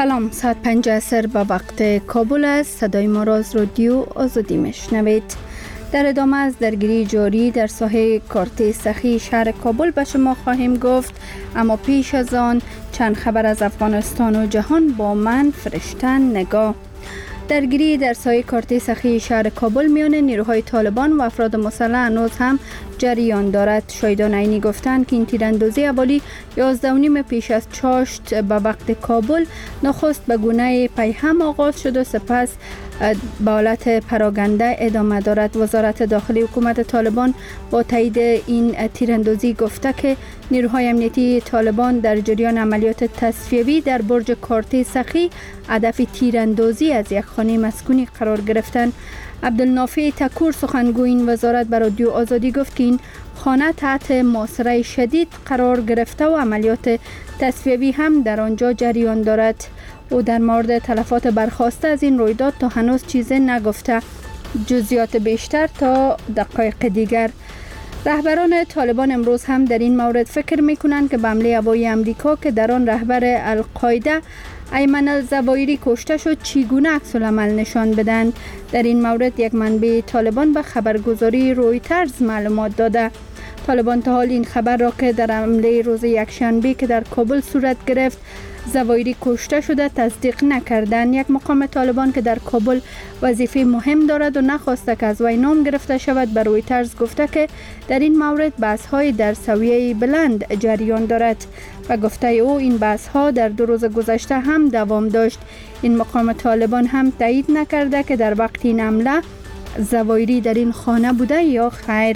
سلام، ساعت 5 عصر به وقت کابل است. صدای ما را از رادیو آزادی میشنوید. در ادامه از درگیری جاری در ساحه کارت سخی شهر کابل به شما خواهیم گفت، اما پیش از آن چند خبر از افغانستان و جهان با من فرشتن نگاه. درگیری در ساحه کارت سخی شهر کابل میان نیروهای طالبان و افراد مسلح هنوز هم جریان دارد. شاهدان عینی گفتند که این تیراندازی حوالی 11:30 پیش از چاشت به وقت کابل نخست به گونه پیهم آغاز شد و سپس به حالت پراگنده ادامه دارد. وزارت داخلی حکومت طالبان با تایید این تیراندازی گفته که نیروهای امنیتی طالبان در جریان عملیات تصفیوی در برج کارت سخی هدف تیراندازی از یک خانه مسکونی قرار گرفتند. عبدالنافع تکور سخنگوی این وزارت بر رادیو آزادی گفت که این خانه تحت محاصره شدید قرار گرفته و عملیات تصفیوی هم در آنجا جریان دارد. او در مورد تلفات برخاسته از این رویداد تا هنوز چیزی نگفته. جزئیات بیشتر تا دقایق دیگر. رهبران طالبان امروز هم در این مورد فکر می‌کنند که به حمله هوایی امریکا که در آن رهبر القاعده ایمن الظواهری کشته شد چگونه عکس‌العمل نشان بدهند. در این مورد یک منبع طالبان به خبرگزاری رویترز معلومات داده. طالبان تا حال این خبر را که در حمله روز یکشنبه که در کابل صورت گرفت ظواهری کشته شده تصدیق نکردند. یک مقام طالبان که در کابل وظیفه مهم دارد و نخواسته که از وی نام گرفته شود به رویترز گفته که در این مورد بحث‌های در سویه بلند جریان دارد و گفته او این بحث‌ها در 2 روز گذشته هم دوام داشت. این مقام طالبان هم تایید نکرده که در وقت این حمله ظواهری در این خانه بوده یا خیر.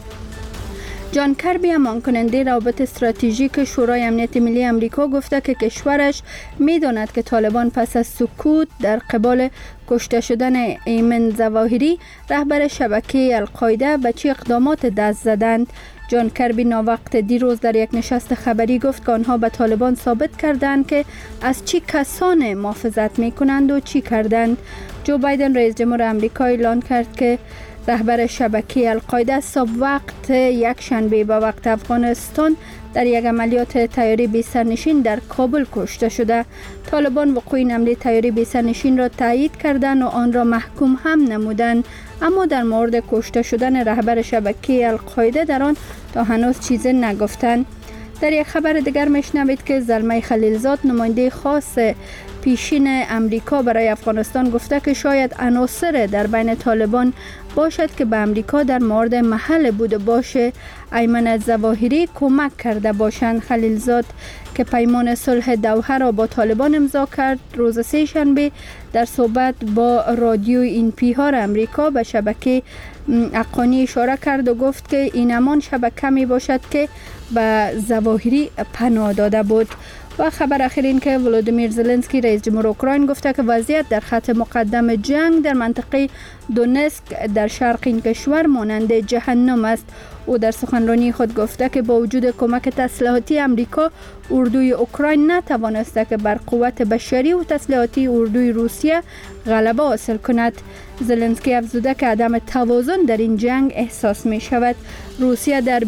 جان کربی امان کننده روابط استراتژیک شورای امنیت ملی امریکا گفته که کشورش می‌داند که طالبان پس از سکوت در قبال کشته شدن ایمن ظواهری رهبر شبکه القاعده به چه اقدامات دست زدند. جان کربی ناوقت دیروز در یک نشست خبری گفت که آنها به طالبان ثابت کردند که از چه کسان محافظت می‌کنند و چی کردند. جو بایدن رئیس جمهور آمریکا اعلان کرد که رهبر شبکه القاعده صبح وقت یک شنبه به وقت افغانستان در یک عملیات طیاره بی سرنشین در کابل کشته شده. طالبان وقوع این حمله طیاره بی سرنشین را تایید کردند و آن را محکوم هم نمودند، اما در مورد کشته شدن رهبر شبکه القاعده در آن تا هنوز چیزی نگفتند. در یک خبر دیگر میشنوید که زلمه خلیلزاد نماینده خاص پیشین امریکا برای افغانستان گفته که شاید عناصر در بین طالبان باشد که به امریکا در مورد محل بوده باشه ایمن الظواهری کمک کرده باشند. خلیلزاد که پیمان صلح دوحه را با طالبان امضا کرد روز سه‌شنبه در صحبت با رادیو این پیهار امریکا به شبکه حقانی اشاره کرد و گفت که این همان شبکه می باشد که به ظواهری پناه داده بود. و خبر اخیر این که ولودیمیر زلنسکی رئیس جمهور اوکراین گفته که وضعیت در خط مقدم جنگ در منطقه دونسک در شرق این کشور مانند جهنم است. او در سخنرانی خود گفته که با وجود کمک تسلیحاتی امریکا اردوی اوکراین نتوانسته که بر قوت بشری و تسلیحاتی اردوی روسیه غلبه حاصل کند. زلنسکی افزوده که عدم توازن در این جنگ احساس می شود. روسیه در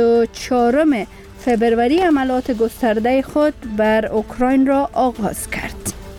24 فبروری حملات گسترده خود بر اوکراین را آغاز کرد.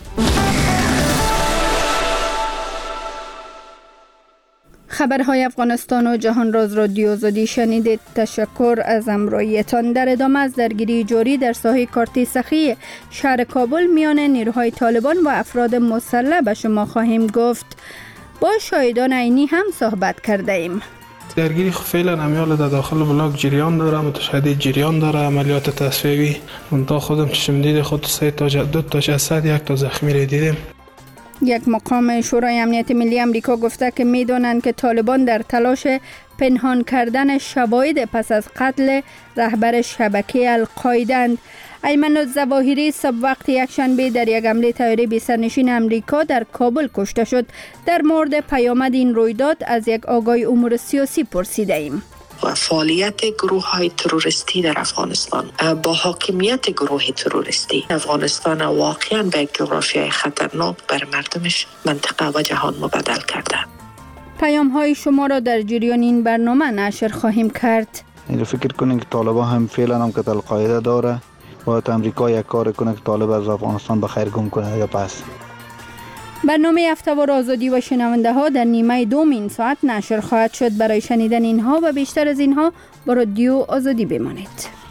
خبرهای افغانستان و جهان را از رادیو آزادی شنیدید. تشکر از همراهیتان. در ادامه از درگیری جاری در ساحه کارت سخی شهر کابل میان نیروهای طالبان و افراد مسلح به شما خواهیم گفت. با شاهدان عینی هم صحبت کرده ایم. درگیری فعلا امیال در داخل بلاک جریان داره، متشدد جریان داره، عملیات تصفیوی. تا خودم چشم دید خود 2 تا جسد 1 تا زخمی را دیدیم. یک مقام شورای امنیت ملی امریکا گفته که می‌دانند که طالبان در تلاش پنهان کردن شواهد پس از قتل رهبر شبکه القاعده. ایمن الظواهری صبح وقت یکشنبه در یک حمله طیاره بی سرنشین امریکا در کابل کشته شد. در مورد پیامد این رویداد از یک آگاه امور سیاسی پرسیده ایم. و فعالیت گروه‌های تروریستی در افغانستان با حاکمیت گروه تروریستی افغانستان واقعاً به یک جغرافیای خطرناک بر مردمش منطقه و جهان مبدل کرده. پیام‌های شما را در جریان این برنامه نشر خواهیم کرد. فکر کنین که طالبان هم فعلا هم که القاعده داره باید امریکا یک کار کنه که طالب از افغانستان به خیر گم کنه یا پس. برنامه هفته‌وار آزادی و شنونده ها در نیمه دوم این ساعت نشر خواهد شد. برای شنیدن اینها و بیشتر از اینها با رادیو آزادی بمانید.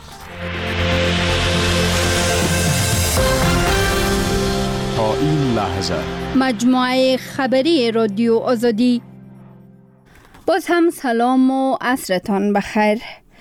تا این لحظه مجموعه خبری رادیو آزادی. باز هم سلام و عصرتان بخیر.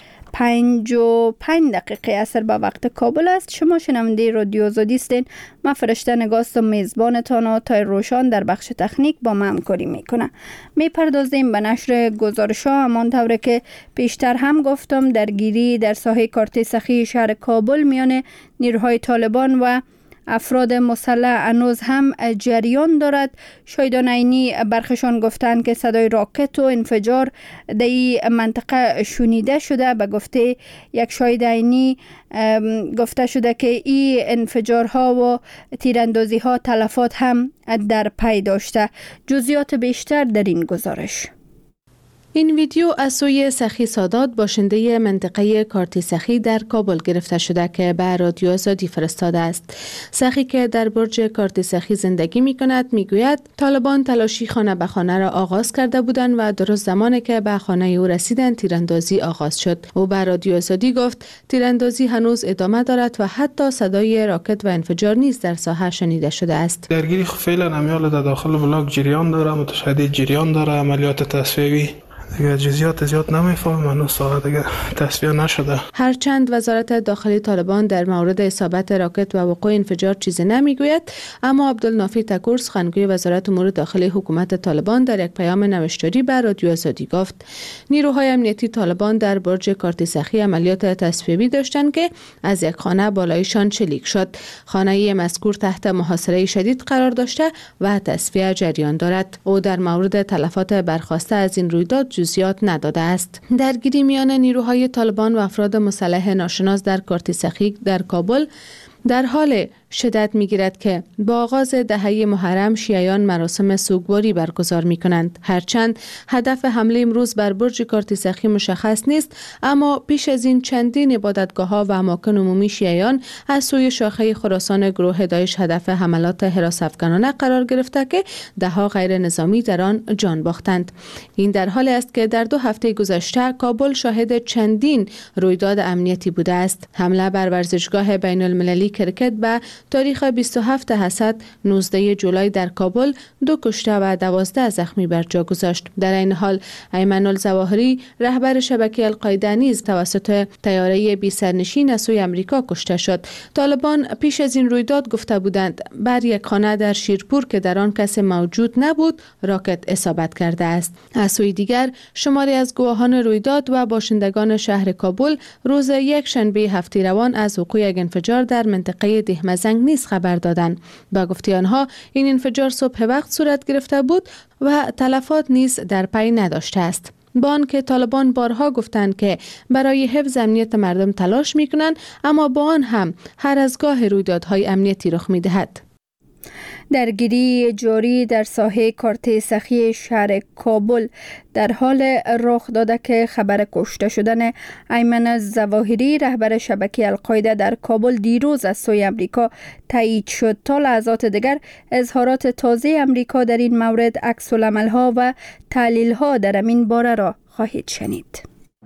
5:05 عصر به وقت کابل است. شما شنونده رادیو آزادی هستین. من فرشته نگاست و میزبانتان و تای روشان در بخش تکنیک با من همکاری میکنه. میپردازیم به نشر گزارش‌ها. همان طوری که پیشتر هم گفتم، درگیری در ساحه کارت سخی شهر کابل میان نیروهای طالبان و افراد مسلح هنوز هم جریان دارد. شاهدان عینی برخشان گفتند که صدای راکت و انفجار در این منطقه شنیده شده. به گفته یک شاهد عینی گفته شده که این انفجارها و تیراندازی‌ها تلفات هم در پی داشته. جزئیات بیشتر در این گزارش. این ویدیو از سوی سخی سادات، باشنده منطقه کارت سخی در کابل گرفته شده که به رادیو آزادی فرستاده است. سخی که در برج کارت سخی زندگی می کند می گوید طالبان تلاشی خانه به خانه را آغاز کرده بودند و درست زمانی که به خانه او رسیدند تیراندازی آغاز شد. او به رادیو آزادی گفت تیراندازی هنوز ادامه دارد و حتی صدای راکت و انفجار نیز در ساحه شنیده شده است. درگیری فعلا امیال در داخل بلاک جریان داره، متشدد جریان داره، عملیات تصفیه‌ای دیگه جزئیات زیاد نمیفهمم، هنوز ساعت دیگه تصفیه نشده. هرچند وزارت داخلی طالبان در مورد اصابت راکت و وقوع انفجار چیزی نمیگوید، اما عبدالنافی تکور، سخنگوی وزارت امور داخلی حکومت طالبان، در یک پیام نوشتاری به رادیو آزادی گفت نیروهای امنیتی طالبان در برج کارت سخی عملیات تصفیه‌ای داشتند که از یک خانه بالایشان چلیک شد. خانه مذکور تحت محاصره شدید قرار داشته و تصفیه جریان دارد. او در مورد تلفات برخاسته از این رویداد جزئیات نداده است. درگیری میان نیروهای طالبان و افراد مسلح ناشناس در کارت سخی در کابل در حال شدت می‌گیرد که با آغاز دهه محرم شیعیان مراسم سوگواری برگزار می‌کنند. هرچند هدف حمله امروز بر برج کارت سخی مشخص نیست، اما پیش از این چندین عبادتگاه‌ها و اماکن عمومی شیعیان از سوی شاخه خراسان گروه داعش هدف حملات حراس‌افکنانه قرار گرفته که ده‌ها غیر نظامی در آن جان باختند. این در حالی است که در 2 هفته گذشته کابل شاهد چندین رویداد امنیتی بوده است. حمله بر ورزشگاه بین‌المللی کرکت به تاریخ 27 حسد 19 جولای در کابل 2 کشته و 12 زخمی بر جا گذاشت. در این حال ایمن الظواهری رهبر شبکه القاعده نیز توسط طیاره بی سرنشین از سوی آمریکا کشته شد. طالبان پیش از این رویداد گفته بودند بر یک خانه در شیرپور که در آن کسی موجود نبود راکت اصابت کرده است. از سوی دیگر شماری از گواهان رویداد و باشندگان شهر کابل روز یک شنبه هفته روان از وقوع یک انفجار در منطقه دهمزنگ نیز خبر دادند. با گفته آنها این انفجار صبح وقت صورت گرفته بود و تلفات نیز در پی نداشته است. با آنکه طالبان بارها گفتند که برای حفظ امنیت مردم تلاش می‌کنند، اما با آن هم هر از گاه رویدادهای امنیتی رخ می‌دهد. درگیری جاری در ساحه کارت سخی شهر کابل در حال رخ داده که خبر کشته شدن ایمن الظواهری رهبر شبکه القاعده در کابل دیروز از سوی امریکا تایید شد. تا لحظات دیگر اظهارات تازه امریکا در این مورد، عکس‌العمل‌ها و تحلیل‌ها در این باره را خواهید شنید.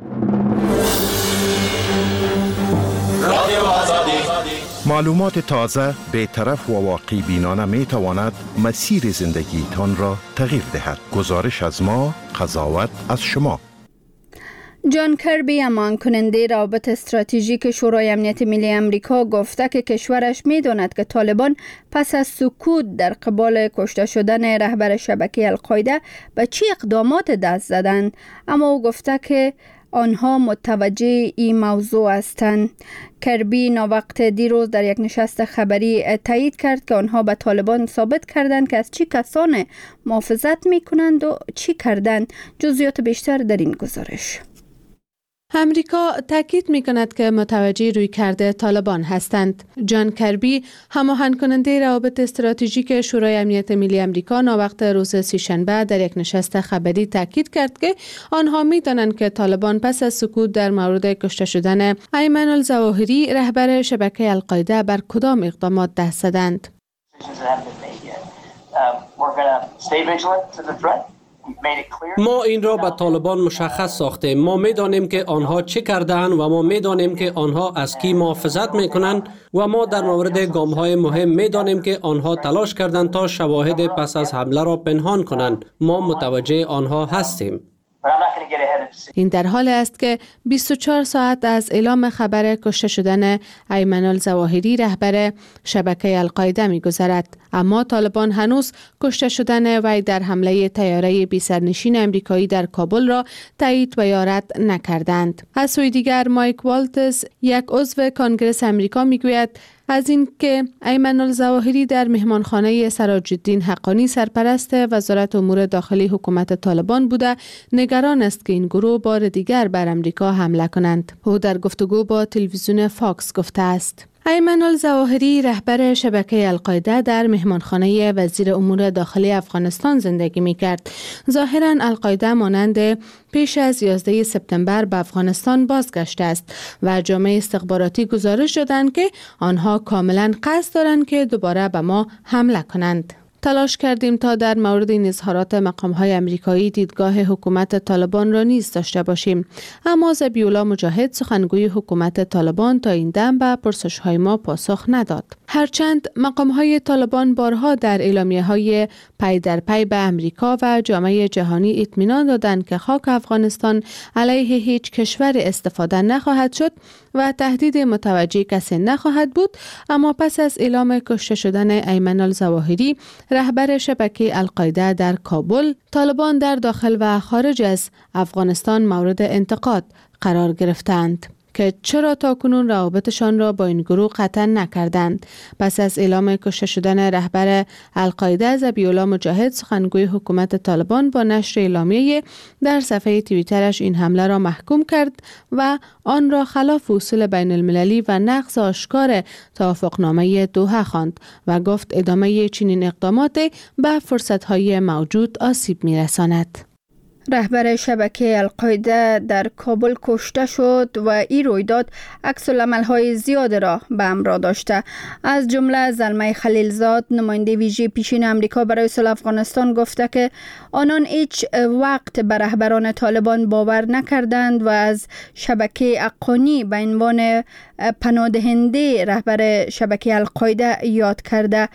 معلومات تازه، بی‌طرف و واقع بینانه می تواند مسیر زندگی تان را تغییر دهد. گزارش از ما، قضاوت از شما. جان کربی، امان کننده روابط استراتژیک شورای امنیت ملی امریکا، گفته که کشورش می‌داند که طالبان پس از سکوت در قبال کشته شدن رهبر شبکه القاعده به چه اقدامات دست زدند، اما او گفته که آنها متوجه این موضوع هستند. کربی ناوقت دیروز در یک نشست خبری تایید کرد که آنها به طالبان ثابت کردند که از چه کسان محافظت می‌کنند و چی کردند. جزئیات بیشتر در این گزارش. امریکا تاکید می‌کند که متوجه رویکرد طالبان هستند. جان کربی، هماهنگ کننده روابط استراتژیک شورای امنیت ملی امریکا، ناوقت روز سه‌شنبه در یک نشست خبری تاکید کرد که آنها می‌دانند که طالبان پس از سکوت در مورد کشته شدن ایمن الظواهری رهبر شبکه القاعده بر کدام اقدامات دست زدند. ما این را به طالبان مشخص ساختیم. ما می‌دانیم که آنها چه کردند و ما می‌دانیم که آنها از کی محافظت می‌کنند و ما در مورد گام‌های مهم می‌دانیم که آنها تلاش کردند تا شواهد پس از حمله را پنهان کنند. ما متوجه آنها هستیم. این در حال است که 24 ساعت از اعلام خبر کشته شدن ایمن الظواهری رهبر شبکه القاعده می‌گذرد، اما طالبان هنوز کشته شدن وی در حمله طیاره بی‌سرنشین امریکایی در کابل را تایید و یا رد نکردند. از سوی دیگر مایک والتز، یک عضو کانگرس امریکا، میگوید از این که ایمن الظواهری در مهمانخانه سراج الدین حقانی سرپرست وزارت امور داخلی حکومت طالبان بوده، نگران است که این گروه بار دیگر بر امریکا حمله کنند. او در گفتگو با تلویزیون فاکس گفته است: ایمن الظواهری رهبر شبکه القاعده در مهمانخانه وزیر امور داخلی افغانستان زندگی می‌کرد. ظاهراً القاعده مانند پیش از 11 سپتامبر به افغانستان بازگشته است و جامعه استخباراتی گزارش دادند که آنها کاملاً قصد دارند که دوباره به ما حمله کنند. تلاش کردیم تا در مورد این اظهارات مقام‌های امریکایی دیدگاه حکومت طالبان را نیز داشته باشیم، اما ذبیح‌الله مجاهد، سخنگوی حکومت طالبان، تا این دم به پرسش‌های ما پاسخ نداد. هرچند مقام‌های طالبان بارها در اعلامیه‌های پی در پی به امریکا و جامعه جهانی اطمینان دادند که خاک افغانستان علیه هیچ کشور استفاده نخواهد شد و تهدید متوجه کسی نخواهد بود، اما پس از اعلام کشته شدن ایمن الظواهری رهبر شبکه القاعده در کابل، طالبان در داخل و خارج از افغانستان مورد انتقاد قرار گرفتند که چرا تاکنون روابطشان را با این گروه قطع نکردند. پس از اعلام کشته شدن رهبر القاعده، ذبیح‌الله مجاهد، سخنگوی حکومت طالبان، با نشر اعلامیه در صفحه توییترش این حمله را محکوم کرد و آن را خلاف اصول بین المللی و نقض آشکار توافقنامه دوحه خواند و گفت ادامه چنین اقدامات به فرصت‌های موجود آسیب می‌رساند. رهبر شبکه القاعده در کابل کشته شد و این رویداد عکس‌العمل‌های زیاد را به همراه داشته. از جمله زلمه خلیلزاد، نماینده ویژه پیشین امریکا برای صلح افغانستان، گفته که آنان هیچ وقت به رهبران طالبان باور نکردند و از شبکه حقانی به عنوان پناهدهنده رهبر شبکه القاعده یاد کرده.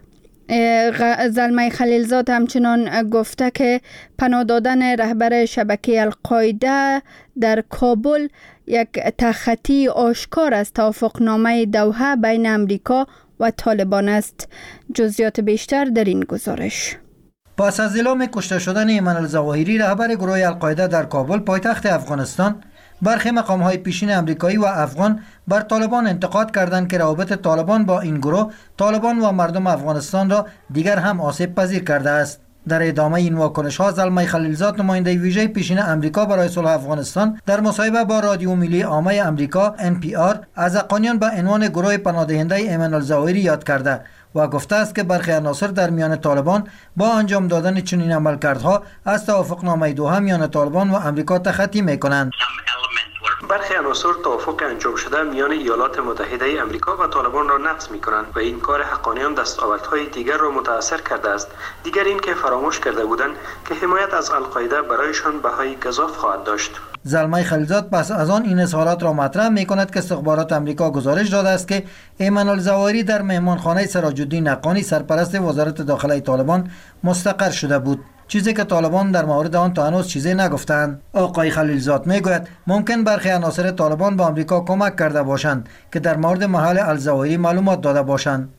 زلمه خلیلزاد همچنان گفته که پناه دادن رهبر شبکه القاعده در کابل یک تخطی آشکار از توافقنامه دوحه بین امریکا و طالبان است. جزئیات بیشتر در این گزارش. پس از اعلام کشته شدن ایمن الظواهری رهبر گروه القاعده در کابل، پایتخت افغانستان، برخی مقام‌های پیشین امریکایی و افغان بر طالبان انتقاد کردند که روابط طالبان با این گروه، طالبان و مردم افغانستان را دیگر هم آسیب پذیر کرده است. در ادامه این واکنش‌ها، زلمه خلیلزاد، نماینده ویژه پیشین امریکا برای صلح افغانستان، در مصاحبه با رادیو ملی عامه امریکا NPR از حقانیان به عنوان گروه پناهدهنده ایمن الظواهری یاد کرده و گفته است که برخی عناصر در میان طالبان با انجام دادن چنین عملکردها از توافقنامه دوحه میان طالبان و امریکا تخطی می‌کنند. برخی عناصر توافق انجام شده میان ایالات متحده امریکا و طالبان را نقض می‌کنند و این کار حقانیان دستاوردهای دیگر را متاثر کرده است. دیگر این که فراموش کرده بودند که حمایت از القاعده برایشان بهای گزاف خواهد داشت. زلمه خلیلزاد پس از آن این اظهارات را مطرح می‌کند که استخبارات امریکا گزارش داده است که ایمن الظواهری در مهمانخانه سراج الدین حقانی سرپرست وزارت داخلی طالبان مستقر شده بود، چیزی که طالبان در مورد آن تا هنوز چیزی نگفتند. آقای خلیلزاد میگوید ممکن برخی عناصر طالبان با امریکا کمک کرده باشند که در مورد محل الظواهری معلومات داده باشند.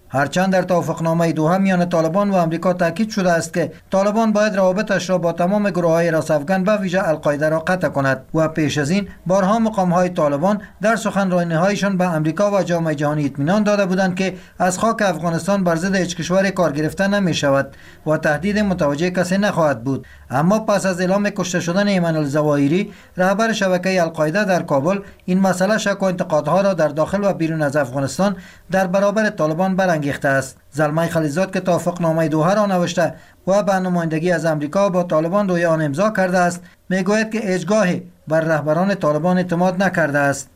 هرچند در توافقنامه دوحه میان طالبان و آمریکا تاکید شده است که طالبان باید روابطش را با تمام گروه‌های راست افغان و ویژه القاعده را قطع کند و پیش از این بارها مقام‌های طالبان در سخنرانی‌هایشان به آمریکا و جامعه جهانی اطمینان داده بودند که از خاک افغانستان بر ضد هیچ کشور کار گرفته نمی‌شود و تهدید متوجه کسی نخواهد بود. اما پس از اعلام کشته شدن ایمن الظواهری رهبر شبکه القاعده در کابل، این مسئله شک و انتقادها را در داخل و بیرون از افغانستان در برابر طالبان برانگیخته است. زلمه خلیلزاد که توافقنامه دوحه را نوشته و به نمایندگی از آمریکا با طالبان روی آن امضا کرده است، میگوید که هیچگاهی بر رهبران طالبان اعتماد نکرده است.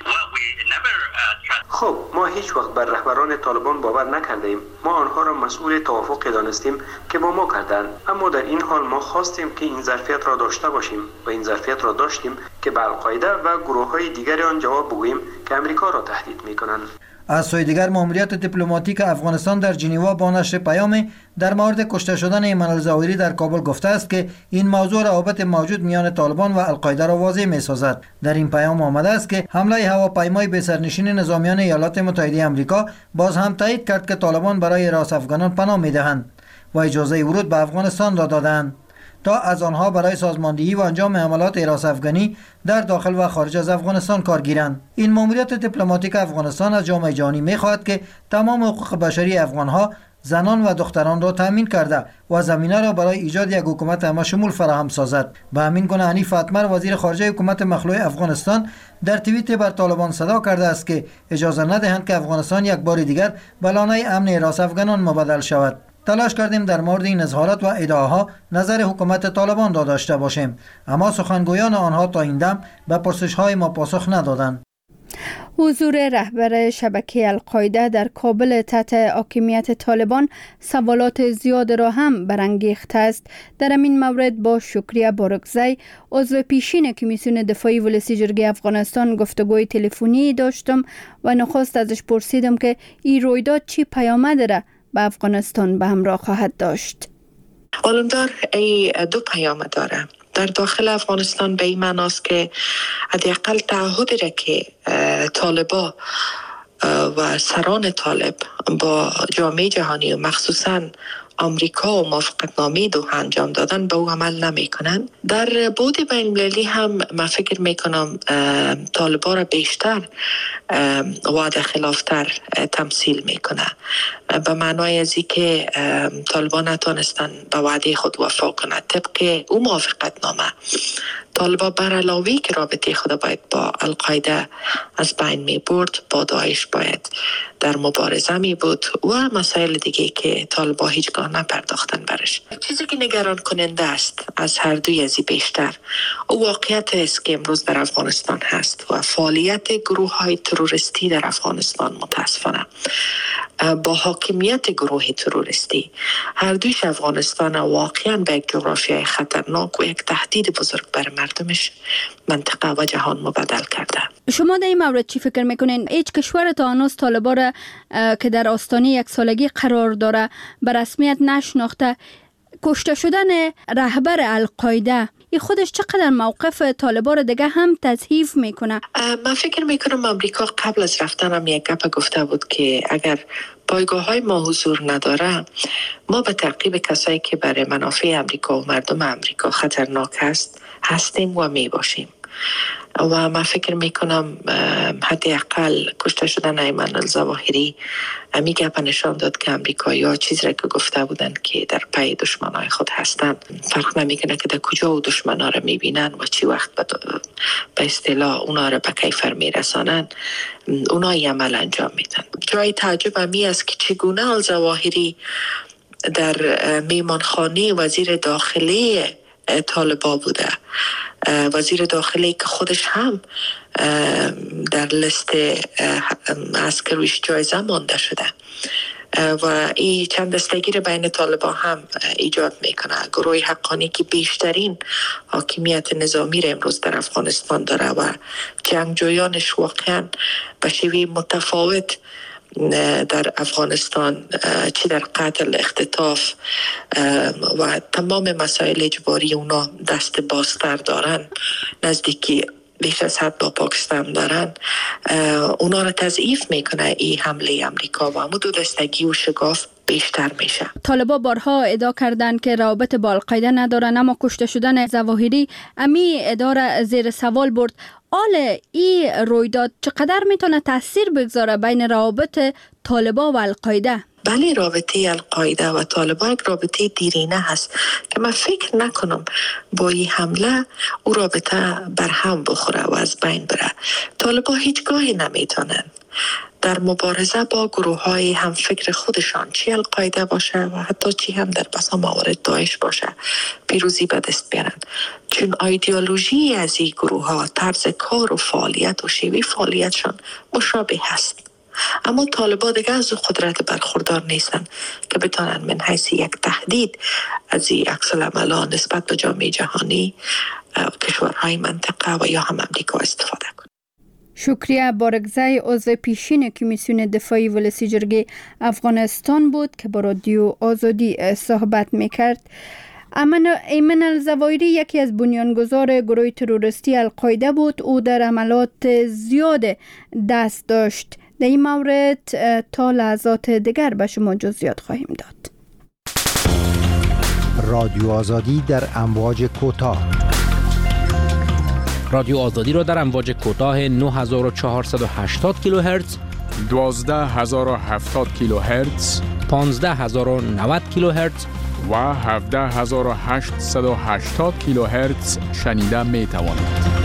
خب ما هیچ وقت بر رهبران طالبان باور نکرده ایم. ما آنها را مسئول توافق دانستیم که با ما کردند، اما در این حال ما خواستیم که این ظرفیت را داشته باشیم و این ظرفیت را داشتیم که به القاعده و گروه‌های دیگر آن جواب بگوییم که آمریکا را تهدید می‌کنند. از سوی دیگر ماموریت دیپلماتیک افغانستان در ژنو با نشر پیامی در مورد کشته شدن ایمن الظواهری در کابل گفته است که این موضوع روابط موجود میان طالبان و القاعده را واضح می‌سازد. در این پیام آمده است که حمله هواپیمای بسرنشین نظامیان ایالات متحده آمریکا باز هم تایید کرد که طالبان برای راست افغانان پناه می‌دهند و اجازه ورود به افغانستان را دادند تا از آنها برای سازماندهی و انجام حملات راست افغانی در داخل و خارج از افغانستان کار گیرند. این ماموریت دیپلماتیک افغانستان از جامعه جهانی می‌خواهد که تمام حقوق بشری افغان‌ها، زنان و دختران را تامین کرده و زمینه را برای ایجاد یک حکومت همشمول فراهم سازد. به همین گونه حنیف اتمر وزیر خارجه حکومت مخلوع افغانستان در توییت بر طالبان صدا کرده است که اجازه ندهند که افغانستان یک بار دیگر به لانه امن راست افغانان مبدل شود. تلاش کردیم در مورد این اظهارات و ادعاها نظر حکومت طالبان را داشته باشیم، اما سخنگویان آنها تا این دم به پرسش‌های ما پاسخ ندادند. حضور رهبر شبکه القاعده در کابل تحت حاکمیت طالبان سوالات زیاد را هم برانگیخته است. در این مورد با شکریه بارکزی، عضو پیشین کمیسیون دفاعی ولسی جرگه افغانستان گفتگوی تلفنی داشتم و نخست ازش پرسیدم که این رویداد چی پیامد را به افغانستان به همراه خواهد داشت. قانوندار ای دو پیامد داره. در داخل افغانستان به این معناست که حداقل تعهدی را که طالبا و سران طالب با جامعه جهانی و مخصوصاً آمریکا و موافقتنامه دوحه انجام دادن به او عمل نمی کنند. در بعد بین المللی هم من فکر می کنم طالبا را بیشتر وعده خلافتر تمثیل می کنه، به معنای ازی که طالبا نتونستن به وعده خود وفا کنند. طبق او موافقتنامه طالبا بر علاوه که رابطه خود باید با القاعده از بین می برد، با داعش باید در مبارزه می بود و مسائل دیگه که طالبا هیچگاه نپرداختن برش. چیزی که نگران کننده است از هر دوی ازی بیشتر او واقعیت است که امروز در افغانستان هست و فعالیت گروه های تروریستی در افغانستان متاسفانه با حاکمیت گروه تروریستی هر دویش افغانستان واقعا به یک جغرافیای خطرناک و یک تهدید بزرگ بر مردمش، منطقه و جهان مبدل کرده. شما در این مورد چی فکر میکنین؟ هیچ کشور تا هنوز طالبا را که در آستانه یک سالگی قرار داره به رسمیت نشناخته. کشته شدن رهبر القاعده این خودش چقدر موقف طالبا را دیگه هم تضعیف میکنه؟ من فکر میکنم آمریکا قبل از رفتن هم یک گپ گفته بود که اگر پایگاه های ما حضور نداره، ما به تعقیب کسایی که برای منافع امریکا و مردم امریکا خطرناک هستیم و می باشیم. و من فکر میکنم حداقل کشته شدن ایمن الظواهری می گپ نشان داد که امریکایی‌ها چیزی را که گفته بودن که در پی دشمنای خود هستند فرق نمیکنه که در کجا و دشمنا را میبینن و چی وقت به اصطلاح اونا را به کیفر میرسانن، اونا عمل انجام میدن. جای تعجب همی است که چگونه الظواهری در میمانخانه وزیر داخلی طالبا بوده، وزیر داخلی که خودش هم در لیست عسکریش جایزه مانده شده و این چند دستگیر بین طالبا هم ایجاد میکنه. گروه حقانی که بیشترین حاکمیت نظامی را امروز در افغانستان داره و جنگجویانش واقعا به شیوه متفاوت در افغانستان چی در قتل، اختطاف و تمام مسائل اجباری اونا دست بازتر دارن، نزدیکی بیش از حد با پاکستان دارن، اونا را تضعیف میکنه این حمله امریکا و همون دو دستگی و شگاف بیشتر میشه. طالبان بارها ادعا کردند که روابط با القاعده ندارن، اما کشته شدن ظواهری امی اداره زیر سوال برد. حال این رویداد چقدر میتونه تاثیر بگذاره بین روابط طالبان و القاعده؟ بله، رابطه القاعده و طالبان یک رابطه دیرینه هست که من فکر نکنم با این حمله او رابطه برهم بخوره و از بین بره. طالبان هیچگاهی نمیتونن در مبارزه با گروه های هم فکر خودشان، چی القاعده باشه و حتی چی هم در بسا موارد داعش باشه، پیروزی به دست بیارن، چون ایدئولوژی از این گروه ها، طرز کار و فعالیت و شیوه فعالیتشان مشابه هست. اما طالبان دیگه از قدرت برخوردار نیستن که بتونن من حیث یک تهدید از این عکس العملان نسبت به جامعه جهانی، کشورهای منطقه و یا هم امریکا استفاده کنن. شکریه بارگزای عضو پیشین کمیسیون دفاعی ولسی جرگه افغانستان بود که با رادیو آزادی صحبت میکرد. ایمن الظواهری یکی از بنیانگذار گروه تروریستی القاعده بود. او در عملات زیاد دست داشت. در این مورد تا لحظات دیگر به شما جزئیات خواهیم داد. رادیو آزادی در امواج کوتاه. رادیو آزادی را در امواج کوتاه 9480 کیلوهرتز، 12070 کیلوهرتز، 15090 کیلوهرتز و 17880 کیلوهرتز شنیده می توانید.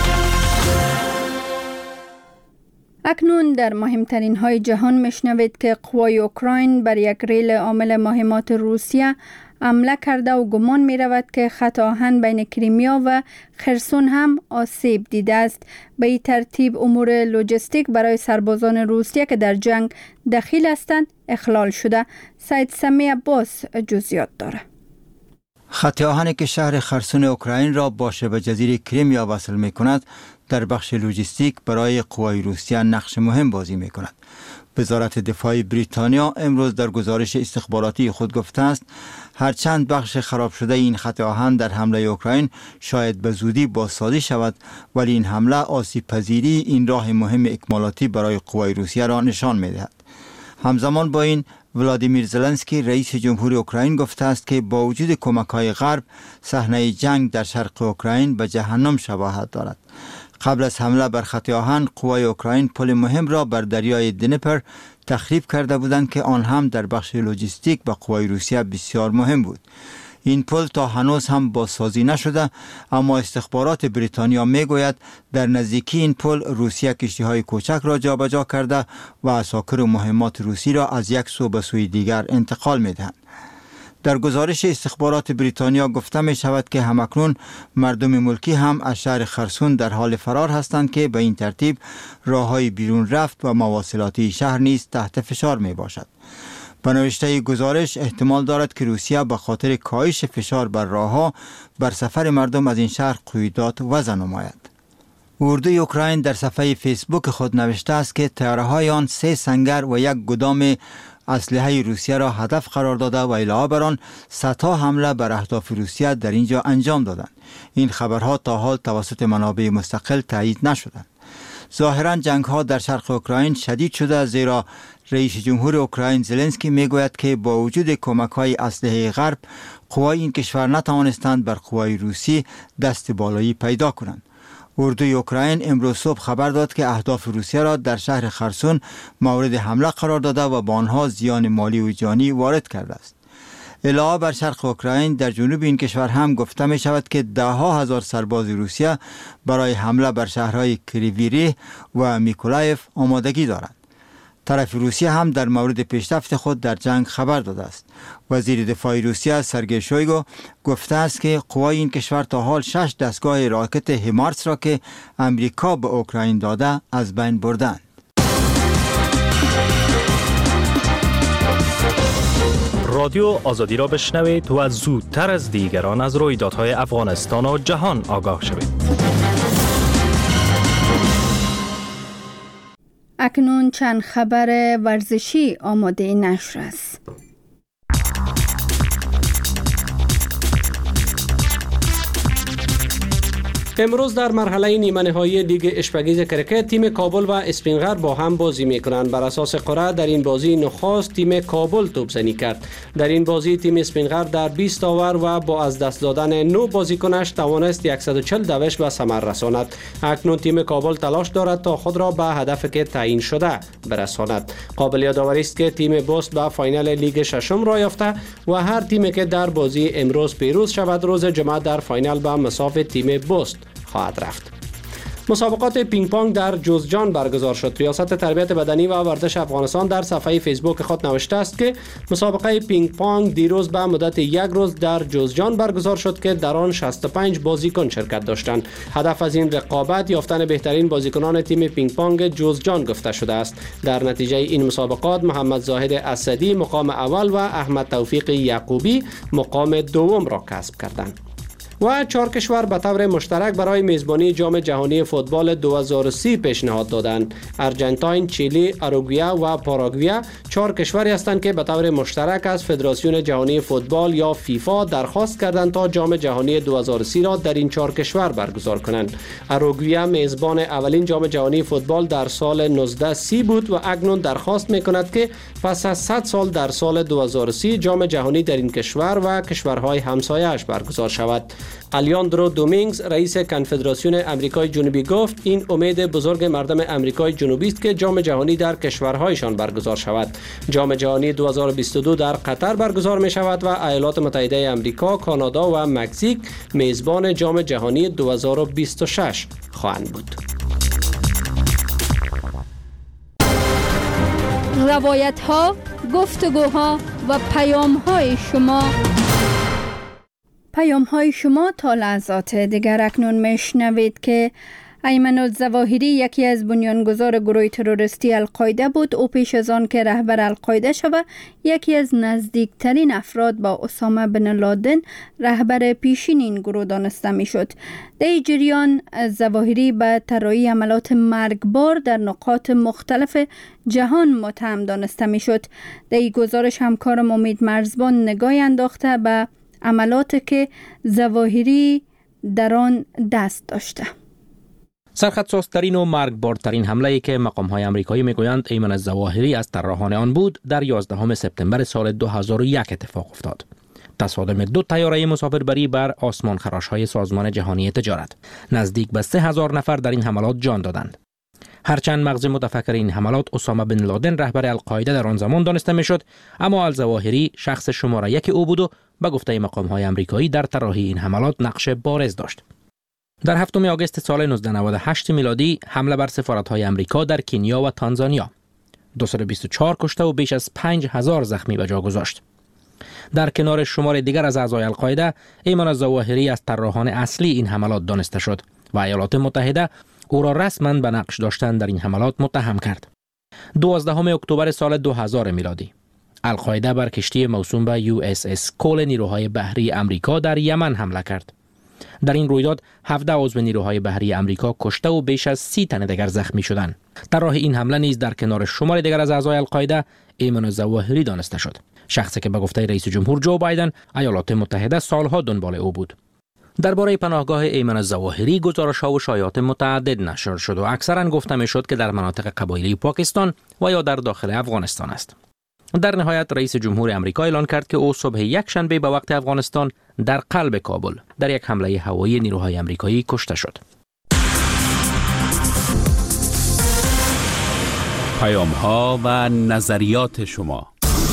اکنون در مهمترین های جهان میشنوید که قوای اوکراین بر یک ریل عامل مهمات روسیه حمله کرده و گمان می رود که خط آهن بین کریمیا و خرسون هم آسیب دیده است. به این ترتیب امور لوجستیک برای سربازان روسیه که در جنگ دخیل هستند اخلال شده. سید سمی عباس جزئیات داره. خط آهنی که شهر خرسون اوکراین را با شبه جزیره کریمیا وصل می کند در بخش لوجستیک برای قوای روسیه نقش مهم بازی می کند. وزارت دفاع بریتانیا امروز در گزارش استخباراتی خود گفته است هرچند بخش خراب شده این خط آهن در حمله اوکراین شاید به زودی بازسازی شود، ولی این حمله آسیب پذیری این راه مهم اکمالاتی برای قوای روسیه را نشان می دهد. همزمان با این ولادیمیر زلنسکی رئیس جمهور اوکراین گفته است که با وجود کمک‌های غرب صحنه جنگ در شرق اوکراین به جهنم شباهت دارد. قبل از حمله بر خط آهن قوای اوکراین پل مهم را بر دریای دنیپر تخریب کرده بودند که آن هم در بخش لوجستیک به قوای روسیه بسیار مهم بود. این پل تا هنوز هم بازسازی نشده، اما استخبارات بریتانیا میگوید در نزدیکی این پل روسیه کشتی‌های کوچک را جابجا کرده و عساکر و مهمات روسی را از یک سو به سوی دیگر انتقال میدهند. در گزارش استخبارات بریتانیا گفته می شود که همکنون مردم ملکی هم از شهر خرسون در حال فرار هستند که به این ترتیب راههای بیرون رفت و مواصلاتی شهر نیز تحت فشار می باشد. به نوشته گزارش احتمال دارد که روسیه به خاطر کاهش فشار بر راهها بر سفر مردم از این شهر قیودات وضع نماید. اردوی اوکراین در صفحه فیسبوک خود نوشته است که طیاره‌های آن 3 سنگر و یک گدام اسلحه روسیه را هدف قرار داده و علاوه بر آن صدها حمله بر اهداف روسیه در اینجا انجام دادند. این خبرها تا حال توسط منابع مستقل تایید نشدند. ظاهرا جنگ ها در شرق اوکراین شدید شده، زیرا رئیس جمهور اوکراین زلنسکی میگوید که با وجود کمک های اسلحه غرب قوای این کشور نتوانستند بر قوای روسی دست بالایی پیدا کنند. اردوی اوکراین امروز صبح خبر داد که اهداف روسیه را در شهر خرسون مورد حمله قرار داده و با آنها زیان مالی و جانی وارد کرده است. علاوه بر شرق اوکراین در جنوب این کشور هم گفته می شود که 10,000 سرباز روسیه برای حمله بر شهرهای کریوی و میکولایف آمادگی دارند. طرف روسیه هم در مورد پیشرفت خود در جنگ خبر داده است. وزیر دفاع روسیه سرگئی شویگو گفته است که قوای این کشور تا حال 6 دستگاه راکت هیمارس را که امریکا به اوکراین داده از بین بردند. رادیو آزادی را بشنوید و زودتر از دیگران از رویدادهای افغانستان و جهان آگاه شوید. اکنون چند خبر ورزشی آماده نشر است. امروز در مرحله نیمه نهایی لیگ اشپگیز کرکت تیم کابل و اسپینغر با هم بازی میکنند. بر اساس قرعه در این بازی نخست تیم کابل توپزنی کرد. در این بازی تیم اسپینغر در 20 اوور و با از دست دادن 9 بازیکنش توانست 140 دوش به ثمر رساند. اکنون تیم کابل تلاش دارد تا خود را به هدفی که تعیین شده برساند. قابل یادآوری است که تیم بست به فاینال لیگ ششم را یافته و هر تیمی که در بازی امروز پیروز شود روز جمعه در فاینال به مساف تیم بست خواهد رفت. مسابقات پینگ پونگ در جوزجان برگزار شد. ریاست تربیت بدنی و ورزش افغانستان در صفحه فیسبوک خود نوشته است که مسابقه پینگ پونگ دیروز به مدت یک روز در جوزجان برگزار شد که در آن 65 بازیکن شرکت داشتند. هدف از این رقابت یافتن بهترین بازیکنان تیم پینگ پونگ جوزجان گفته شده است. در نتیجه این مسابقات محمد زاهد اسدی مقام اول و احمد توفیق یعقوبی مقام دوم را کسب کردند. و 4 کشور به طور مشترک برای میزبانی جام جهانی فوتبال 2030 پیشنهاد دادند. ارژانتین، چیلی، اوروگوئه و پاراگوئه 4 کشوری هستند که به طور مشترک از فدراسیون جهانی فوتبال یا فیفا درخواست کردند تا جام جهانی 2030 را در این 4 کشور برگزار کنند. اوروگوئه میزبان اولین جام جهانی فوتبال در سال 1930 بود و اکنون درخواست می‌کند که پس از 100 سال در سال 2030 جام جهانی در این کشور و کشورهای همسایه‌اش برگزار شود. الیاندرو دومینگز رئیس کنفدراسیون امریکای جنوبی گفت این امید بزرگ مردم امریکای جنوبی است که جام جهانی در کشورهایشان برگزار شود. جام جهانی 2022 در قطر برگزار می شود و ایالات متحده امریکا، کانادا و مکزیک میزبان جام جهانی 2026 خواهند بود. روایت ها، گفتگوها و پیام های شما تا لحظات دیگر. اکنون میشنوید که ایمن الظواهری یکی از بنیانگذار گروه تروریستی القاعده بود. او پیش از آن که رهبر القاعده شود یکی از نزدیکترین افراد با اسامه بن لادن رهبر پیشین این گروه دانسته می شد. در این جریان ظواهری به طراحی عملات مرگبار در نقاط مختلف جهان متهم دانسته می شد. در این گزارش همکارم امید مرزبان نگاهی انداخته به عملاتی که ظواهری در آن دست داشته. سرخطسازترین و مرگبارترین حمله‌ای که مقام‌های آمریکایی میگویند ایمن الظواهری از طراحان آن بود در 11 سپتامبر سال 2001 اتفاق افتاد. تصادم 2 طیاره مسافربری بر آسمان خراش‌های سازمان جهانی تجارت. نزدیک به 3000 نفر در این حملات جان دادند. هرچند مغز متفکر این حملات اسامه بن لادن رهبر القاعده در آن زمان دانسته میشد، اما الظواهری شخص شماره 1 او بود و به گفته مقام‌های آمریکایی در طراحی این حملات نقش بارز داشت. در 7 آگوست سال 1998 میلادی حمله بر سفارت‌های آمریکا در کنیا و تانزانیا 224 کشته و بیش از 5000 زخمی به جا گذاشت. در کنار شمار دیگر از اعضای القاعده، ایمن الظواهری از طراحان اصلی این حملات دانسته شد و ایالات متحده او را رسما به نقش داشتن در این حملات متهم کرد. 12 اکتبر سال 2000 میلادی القاعده بر کشتی موسوم به USS کول نیروهای بحری آمریکا در یمن حمله کرد. در این رویداد 17 عضو نیروهای بحری آمریکا کشته و بیش از 30 تن دیگر زخمی شدند. طراح این حمله نیز در کنار شمار دیگر از اعضای القاعده ایمن الظواهری دانسته شد، شخصی که به گفته رئیس جمهور جو بایدن ایالات متحده سالها دنبال او بود. درباره پناهگاه ایمن الظواهری گزارش‌ها و شایعات متعدد نشر شد و اکثرا گفته می‌شد که در مناطق قبایلی پاکستان و یا در داخل افغانستان است. در نهایت رئیس جمهور آمریکا اعلان کرد که او صبح یک شنبه به وقت افغانستان در قلب کابل در یک حمله هوایی نیروهای آمریکایی کشته شد. پیام‌ها و نظریات شما.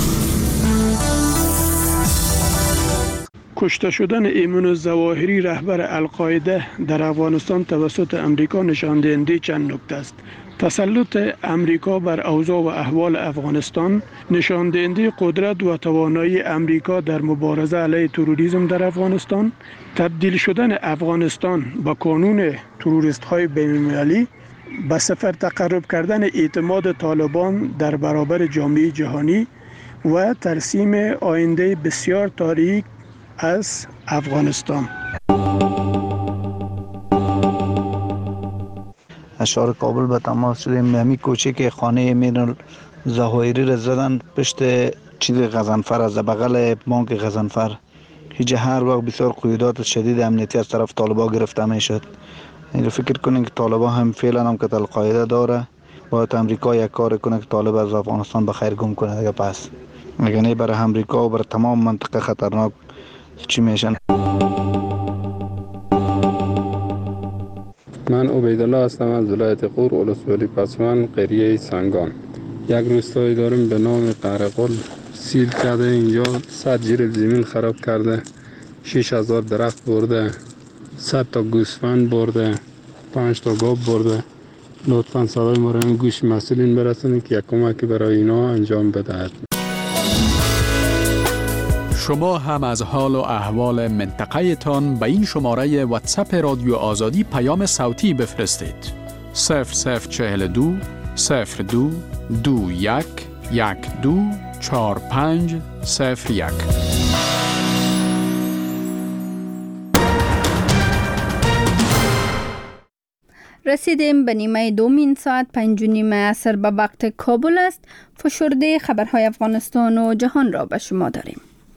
کشته شدن ایمن الظواهری رهبر القاعده در افغانستان توسط امریکا نشان دهنده چند نکته است. تسلط امریکا بر اوضاع و احوال افغانستان نشان دهنده قدرت و توانایی امریکا در مبارزه علیه تروریسم در افغانستان، تبدیل شدن افغانستان به کانون تروریست‌های بین‌المللی، به صفر تقرب کردن اعتماد طالبان در برابر جامعه جهانی و ترسیم آینده بسیار تاریک از افغانستان. اشار کابل به تماس شدیم. همین کوچه که خانه ایمن الظواهری را زدن پشت چیز غضنفر، از بغل بانک غضنفر هیچ هر وقت بسیار قیودات شدید امنیتی از طرف طالبان گرفته میشد. این فکر کنین که طالبان هم فعلا هم که القاعده داره، باید امریکا یک کار کنه که طالب از افغانستان به خیر گم کنه. پس اگه نه برای امریکا و برای تمام منطقه خطرناک چی میشن؟ من عبیدالله هستم از ولایت غور، ولسوالی پسمند، قریه سنگان. یک روستایی داریم به نام قرقل، سیل کرده اینجا 100 جریب زمین خراب کرده، 6000 درخت برده، 100 تا گوسفند برده، 5 تا گاو برده. لطفاً صدای ما را این گوش مسئولین برسونید که یک کمکی برای اینا انجام بدهد. شما هم از حال و احوال منطقه تان به این شماره واتساپ رادیو آزادی پیام صوتی بفرستید. 0042 02 21 12 45 01. رسیدیم به نیمه دومین ساعت 5:30 عصر به وقت کابل است. فشرده خبرهای افغانستان و جهان را به شما داریم.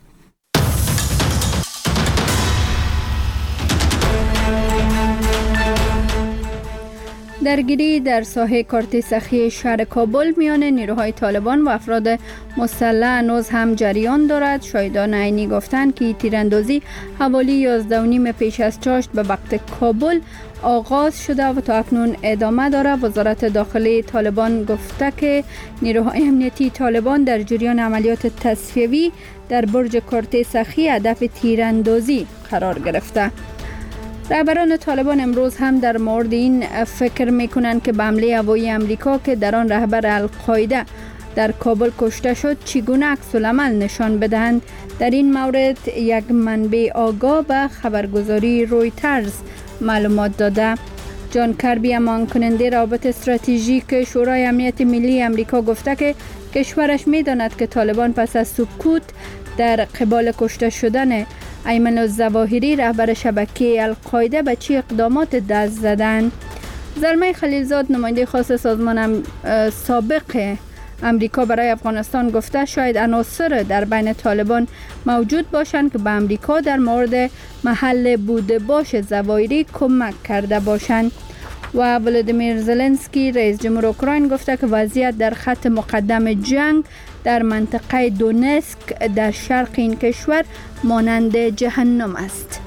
درگیری در ساحه کارت سخی شهر کابل میان نیروهای طالبان و افراد مسلح هنوز هم جریان دارد. شاهدان عینی گفتند که تیراندازی حوالی 11:30 پیش از چاشت به وقت کابل آغاز شده و تا اکنون ادامه دارد. وزارت داخلی طالبان گفته که نیروهای امنیتی طالبان در جریان عملیات تصفیوی در برج کارت سخی هدف تیراندازی قرار گرفته. رهبران طالبان امروز هم در مورد این فکر میکنند که به حمله هوایی امریکا که در آن رهبر القاعده در کابل کشته شد چگونه عکس‌العمل نشان بدهند. در این مورد یک منبع آگاه به خبرگزاری رویترز معلومات داده. جان کربی امان کننده روابط استراتژیک شورای امنیت ملی امریکا گفته که کشورش میداند که طالبان پس از سکوت در قبال کشته شدن ایمن الظواهری رهبر شبکه القاعده به چه اقدامات دست زدند. زلمه خلیلزاد نماینده خاص سازمان سابق امریکا برای افغانستان گفته شاید عناصر در بین طالبان موجود باشند که به امریکا در مورد محل بوده باش ظواهری کمک کرده باشند. و ولادیمیر زلنسکی رئیس جمهور اوکراین گفته که وضعیت در خط مقدم جنگ در منطقه دونسک در شرق این کشور مانند جهنم است.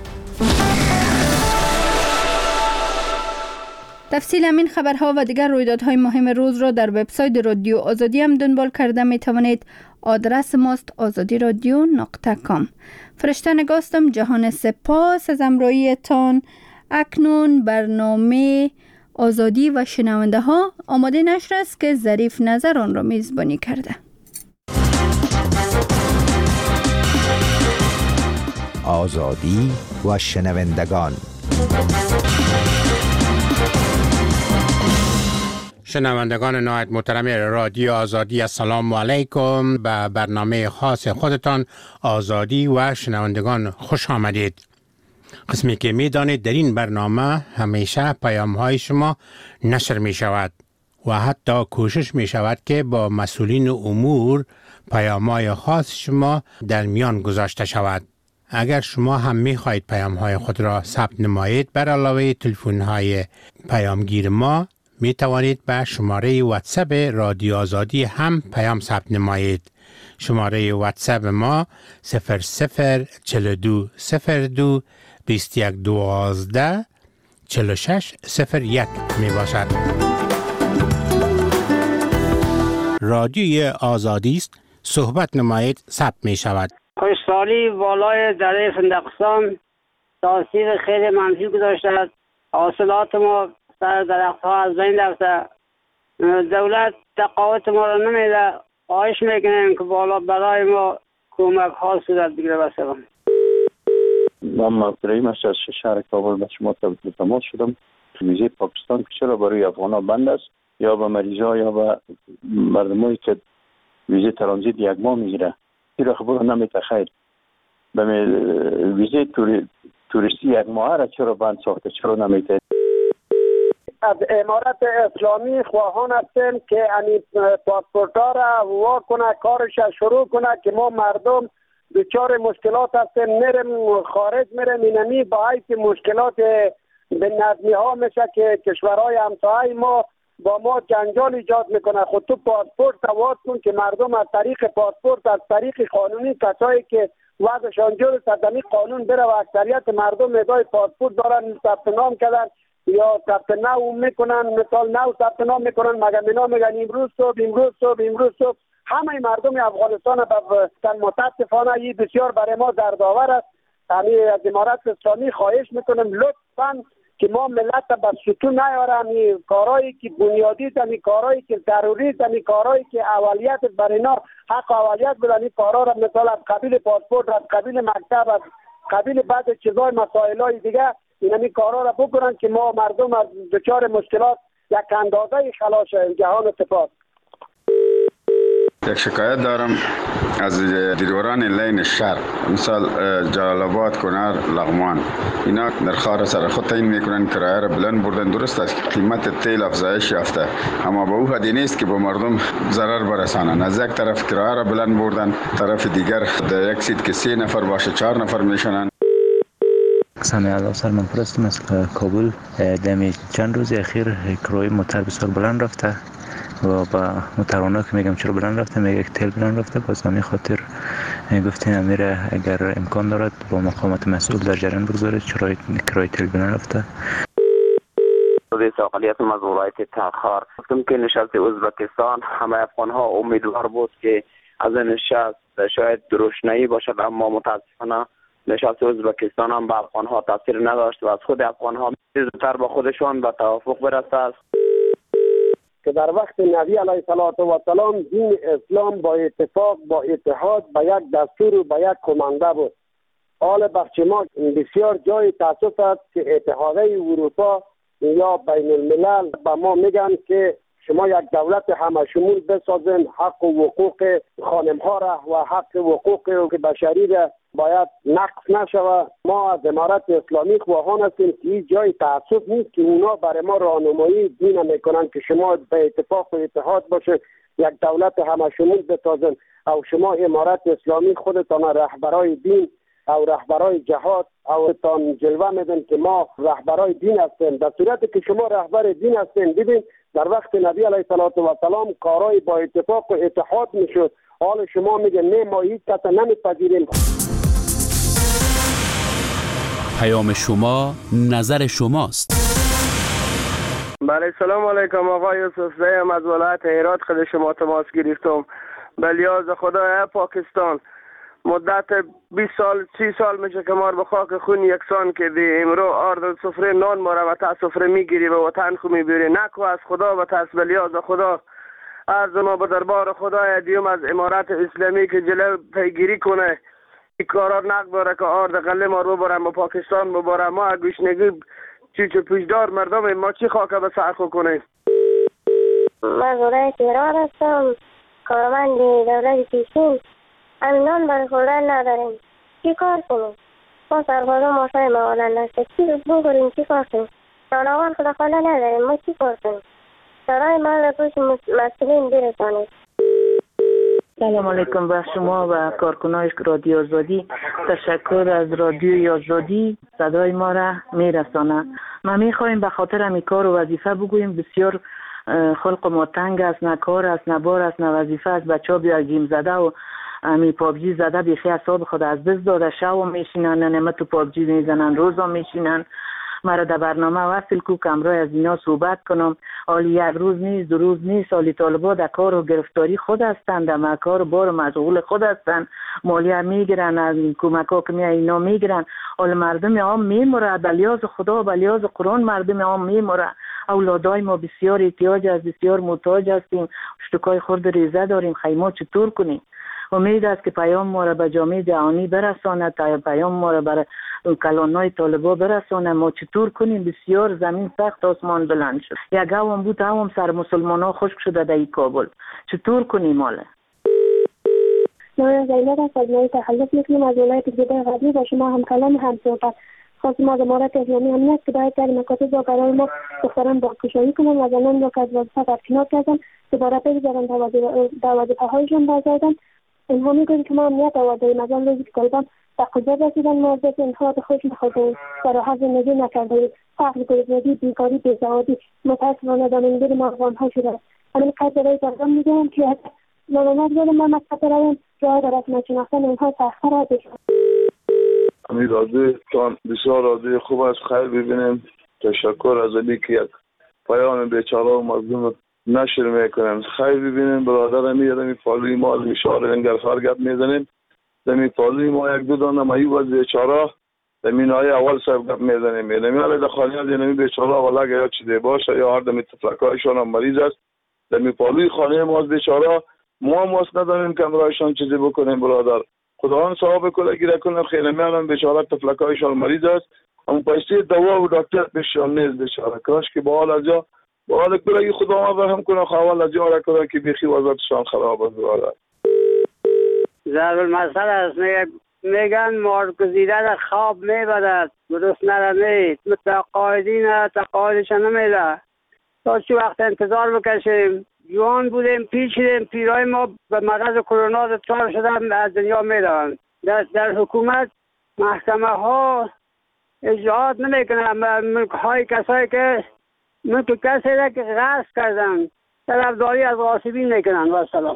تفصیل همین خبرها و دیگر رویدادهای مهم روز را در وبسایت رادیو آزادی هم دنبال کرده می توانید. آدرس ماست azadiradio.com. فرشته نگاستم. جهان سپاس از همراهیتان. اکنون برنامه آزادی و شنونده ها آماده نشر است که ظریف نظر آن را میزبانی کرده. آزادی و شنوندگان. شنوندگان نهایت محترم رادیو آزادی، السلام علیکم. به برنامه خاص خودتان آزادی و شنوندگان خوش آمدید. قسمی که می دانید در این برنامه همیشه پیام های شما نشر می شود و حتی کوشش می شود که با مسئولین امور پیام های خاص شما در میان گذاشته شود. اگر شما هم می خواهید پیام های خود را ثبت نمایید، بر علاوه تلفن های پیامگیر ما می توانید به شماره واتساپ رادیو آزادی هم پیام ثبت نمایید. شماره واتساپ ما 004202 2112 4601 می باشد. رادیوی آزادی است، صحبت نمایید، ثبت می شود. خشکسالی بالای دره فندقستان تاثیر خیلی منفی گذاشته است. حاصلات ما سر درخت ها از بین رفته. دولت تقاعد ما را نمیده. خواهش میکنیم که بالا برای ما کمک ها صورت بگیره. بسیار من ابراهیم از شهر کابل به شما تماس شدم. ویزه پاکستان که چرا برای افغانا بند است، یا به مریضا یا به مردمایی که ویزه ترانزیت یک ماه میگیره، این را خبر نمیده. خیر به ویزه توریستی یک ماه را چرا بند ساخته، چرا نمیده؟ از امارت اسلامی خواهان هستیم که پاسپورت ها را وا کنه، کارش شروع کنه که ما مردم دچار مشکلات هستیم، میریم خارج، میریم اینمی با حیث مشکلات به نظمی ها میشه که کشورهای همسایه ما با ما جنجال ایجاد میکنه. خود تو پاسپورت سواد کن که مردم از طریق پاسپورت، از طریق قانونی، کسایی که وضعشان جور صدمی قانون بره و اکثریت مردم ادعای پاسپورت دارن، ثبت نام کردن یا ثبت نام میکنن، مثال نو ثبت نام میکنن، مگه اینا میگن امروز صبح همه مردم افغانستان متاسفانه این بسیار برای ما دردآور است. همین از امارت اسلامی خواهش میکنم لطفاً که ما ملت به ستون نیارم، این کارهایی که بنیادی است، این کارهایی که ضروری است، این کارهایی که اولیت برای اینا حق اولیت بدن، این کارها را مثلا از قبیل پاسپورت، از قبیل مکتب، از قبیل بعض چیزای مسائلای دیگه این کارها را بکنن که ما مردم از دچار مشکلات یک اندازه خلاص شویم. جهان اتفاق. یک شکایت دارم از دیرواران لین شهر، مثال جلال آباد، کنر، لغمان. اینا در خار سر خود تعیین میکنن، کرایه را بلند بردن. درست است که قیمت تیل افزایش یافته، اما به او حدی نیست که به مردم ضرر برسانند. از یک طرف کرایه را بلند بردن، طرف دیگر در یک سیت که 3 نفر باشه 4 نفر میشنن. سامی الله سلمان پرستم از کابل. دمی چند روز اخیر کرایه موتر بسیار بلند رفته و با موترانا که میگم چرا بلند رفته، میگه که تیل بلند رفته. باز همین خاطر گفتیم امیر اگر امکان دارد با مقامات مسئول در جریان بگذارید چرا کرایه تیل بلند رفته. رئیس اقلیت مزورایت تاخار گفتم که نشست ازبکستان همه افغان ها امیدوار بود که از نشست شاید روشنایی باشد، اما متاسفانه نشست ازبکستان هم به افغان ها تاثیر نداشت و از خود افغان ها زودتر با خودشان به توافق برسه است که در وقت نبی علیه السلام دین اسلام با اتفاق، با اتحاد، با یک دستور و با یک کمانده بود. حال بخش ما بسیار جای تاسف است که اتحادیه اروپا یا بین الملل به ما میگن که شما یک دولت همه شمول بسازین، حق و حقوق خانم ها را و حق و حقوق بشری را باید نقص نشوه. ما از امارت اسلامی خواهان هستیم که این جای تعصب نیست که اونا برای ما راهنمایی دین میکنن که شما به اتفاق و اتحاد باشه، یک دولت همه شمول بسازین او شما امارت اسلامی خودتان رهبرای دین او رهبرای جهاد او تان جلوه میدن که ما رهبرای دین هستیم. در صورتی که شما رهبر دین هستین، ببین در وقت نبی علیه السلام کارای با اتفاق و اتحاد میشد، حال شما میگه نه ما هیچ کس نمیپذیریم. پیام شما نظر شماست. بله سلام علیکم آقای یوسف زیم از ولایت هرات خود شما تماس گرفتم. به لیاز خدای پاکستان مدت 20 سال 30 سال میشه که ما به خاک خون یکسان کردی. امرو آرد سفره نان ما را و تا سفره میگیری و وطن خو میبری. نکو از خدا و تا به لیاز خدا از ما به دربار خدای دیوم از امارت اسلامی که جلو پیگیری کنه این کارا نقد داره که آرد قله ما رو ببرم و پاکستان ببرم. ما گوشنگی چیچو پیشدار مردم ما چی خاکه به سرخو کنیم. من ولایت ایران هستم، کارمند دولت پیشین. نان برای خوردن نداریم، چی کار کنیم؟ ما سربازا ماسای موالن هسته، چی بگوریم چی کار کنیم؟ نانوان خدا خاله نداریم، ما چی کار کنیم؟ سرای ما را پوش مسئولین برسانید. سلام علیکم به شما و کارکنای رادیو آزادی. تشکر از رادیو آزادی صدای ما را میرسانه. ما میخوایم به خاطر همین کار و وظیفه بگوییم بسیار خلق ما تنگ است، نه کار است، نه بار است، نه وظیفه است. بچه ها بیا گیم زده و امی پابجی زده بیخی اصاب خود از دست داده، شو میشینن، نمه تو پابجی میزنن، روزا میشینن. مرا در برنامه وصل کو کمرای از اینا صحبت کنم. حالی یک روز نیست، 2 روز نیست، حالی طالبا در کار و گرفتاری خود هستند، در کار بار مشغول خود هستند، مالیه میگیرن، از کمک ها که اینا میگیرن. حال مردم عام میموره، بلیاز خدا بلیاز قرآن مردم عام میموره. اولادای ما بسیار احتیاج است، بسیار محتاج هستیم، اشتکای خورد ریزه داریم، خیمه چطور کنیم؟ امید است که پیام ما را به جامعه جهانی برساند، تا پیام ما را بر کلانای طالبا برساند. ما چطور کنیم؟ بسیار زمین سخت آسمان بلند شد. یک هم بود هم سر مسلمان ها خشک شده در کابل. چطور کنیم حالا؟ من زینب است از نوعی تحلف میکنم از ولایت جده غربی با شما هم کلام هم صحبت. خواست ما از امارت اسلامی هم نیست که باید در مکاتب و برای ما دختران با کشایی کنم و زنان را که از وظیفه برکنار کردن دوباره بگذارن در وظیفه هایشان بازگردن اینها میگن که ما امنیت آوردیم، از آن روزی که طالبان به قدرت رسیدن ما از اینها به خودشون خودیم و راحت زندگی نکردیم. فقر، گرسنگی، بیکاری، بیسوادی متاسفانه زمینگیر ما افغان‌ها شده. همین قدر برای طالبان میگم که نمانت بودم ما مکتب رویم جای در رسم شناختن اینها سخت‌تر است. امید راضی تان بسیار راضی، خوب است، خیر ببینیم. تشکر از علی که یک پیام بیچاره و مظلوم نشر میکنن. خیر ببینیم برادر میادمی پالوی ما از مشار انگرخار گپ میزنیم. دمی پالوی ما یک دو دانه مایو از بیچاره دمین های اول صاحب گپ میزنیم. دمی های دخانی از اینمی بیچاره ولی یا چیزی باشه یا هر دمی تفلکایشان هم مریض است. دمی پالوی خانه ما از بیچاره ما ماست نداریم که امرایشان چیزی بکنیم برادر. خداوند ثواب کله گیره کنه. خیلی میانم بیچاره تفلکایشان مریض است. اما پیسه دوا و دکتر بهشان نیست بیچاره. کاش که با حال از جا با حال کلگی خداوند رحم کنه خوال از جا را کنه که بیخی وضعیتشان خراب است برادر. ضرب المثل است. میگن مارگزیده را خواب میبرد درست نرمید. متقاعدین تقاعدش نمیده. تا چه وقت انتظار بکشیم؟ جوان بودیم پیچیدیم، پیرای ما به مرض کرونا دچار شدن از دنیا میروند. در حکومت محکمه ها اجراعات نمیکنن. ملک های کسایی که ملک کسی را که غصب کردن طرفداری از غاصبین میکنن. و سلام.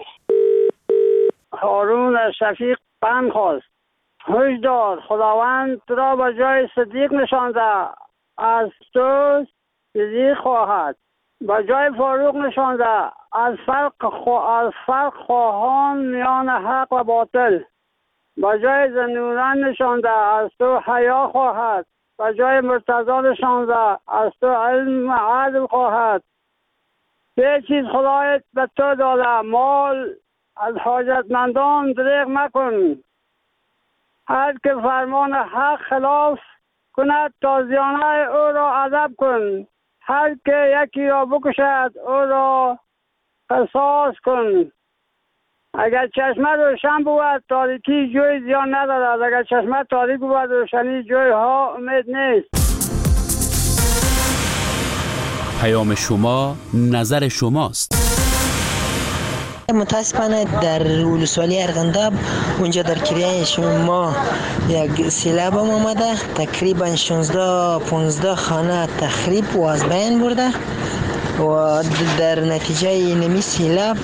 هارون از شفیق پند خواست. هشدار، خداوند تو را به جای صدیق نشانده، از تو صدیق خواهد. به جای فاروق نشانده، از فرق خواهان میان حق و باطل. به جای ذوالنورین نشانده، از تو حیا خواهد. به جای مرتضی نشانده، از تو علم و عدل خواهد. سه چیز خدایت به تو داده، مال از حاجتمندان دریغ مکن. هر که فرمان حق خلاف کند تازیانه او را ادب کن. هر که یکی را بکشد او را قصاص کن. اگر چشمه روشن بود تاریکی جوی زیان ندارد. اگر چشمه تاریک بود روشنی جوی ها امید نیست. پیام شما نظر شماست. متاسفانه در ولسوالی ارغنداب اونجا در کریه شما یک سیلاب هم آمده. تقریبا 16-15 خانه تخریب و از بین برده و در نتیجه نمی سیلاب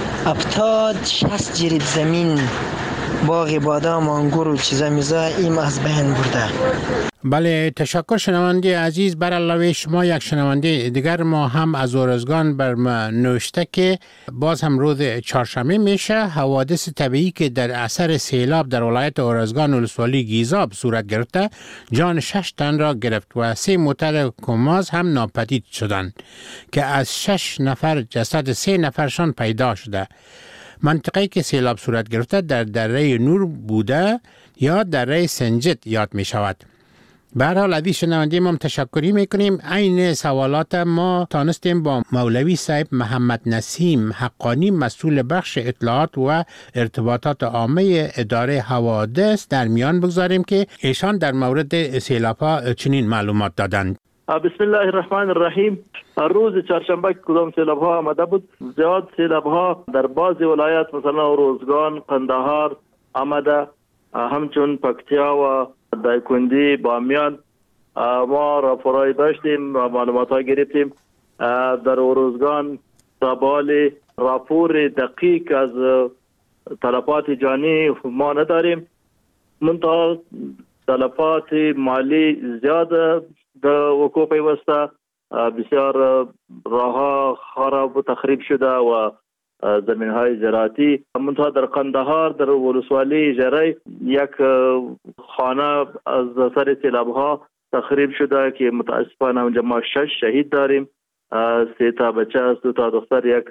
70-60 جریب زمین، باغ بادام، انگور و چیزا میزا این از بین برده. بله، تشکر شنونده عزیز. بر علاوه شما یک شنونده دیگر ما هم از اورزگان بر ما نوشته که باز هم روز چهارشنبه میشه حوادث طبیعی که در اثر سیلاب در ولایت اورزگان ولسوالی گیزاب صورت گرفته جان 6 تن را گرفت و 3 موتر کماز هم ناپدید شدند که از 6 نفر جسد 3 نفرشان پیدا شده. منطقه‌ای که سیلاب صورت گرفته در دره نور بوده یا دره سنجد یاد می شود. به هر حال عزیز شنونده ما تشکری میکنیم. عین سوالات ما تانستیم با مولوی صاحب محمد نسیم حقانی مسئول بخش اطلاعات و ارتباطات عامه اداره حوادث در میان بگذاریم که ایشان در مورد سیلاب‌ها چنین معلومات دادند. بسم الله الرحمن الرحیم. روز چهارشنبه کدام سیلاب‌ها آمده بود، زیاد سیلاب‌ها در بعضی ولایات مثلا اورزگان، قندهار آمده، همچون پکتیا و دایکندی، بامیان ما راپورای داشتیم و معلومات ها گرفتیم. در اورزگان سابال راپور دقیق از تلفات جانی ما نداریم، منتها تلفات مالی زیاد در وقوع پیوسته. بسیار راه خراب و تخریب شده و زمین های زراعتی. منتها در قندهار در ولسوالی جری یک خانه از سر سیلاب ها تخریب شده که متاسفانه اونجا ما 6 شهید داریم، 3 تا بچه است، 2 تا دختر، یک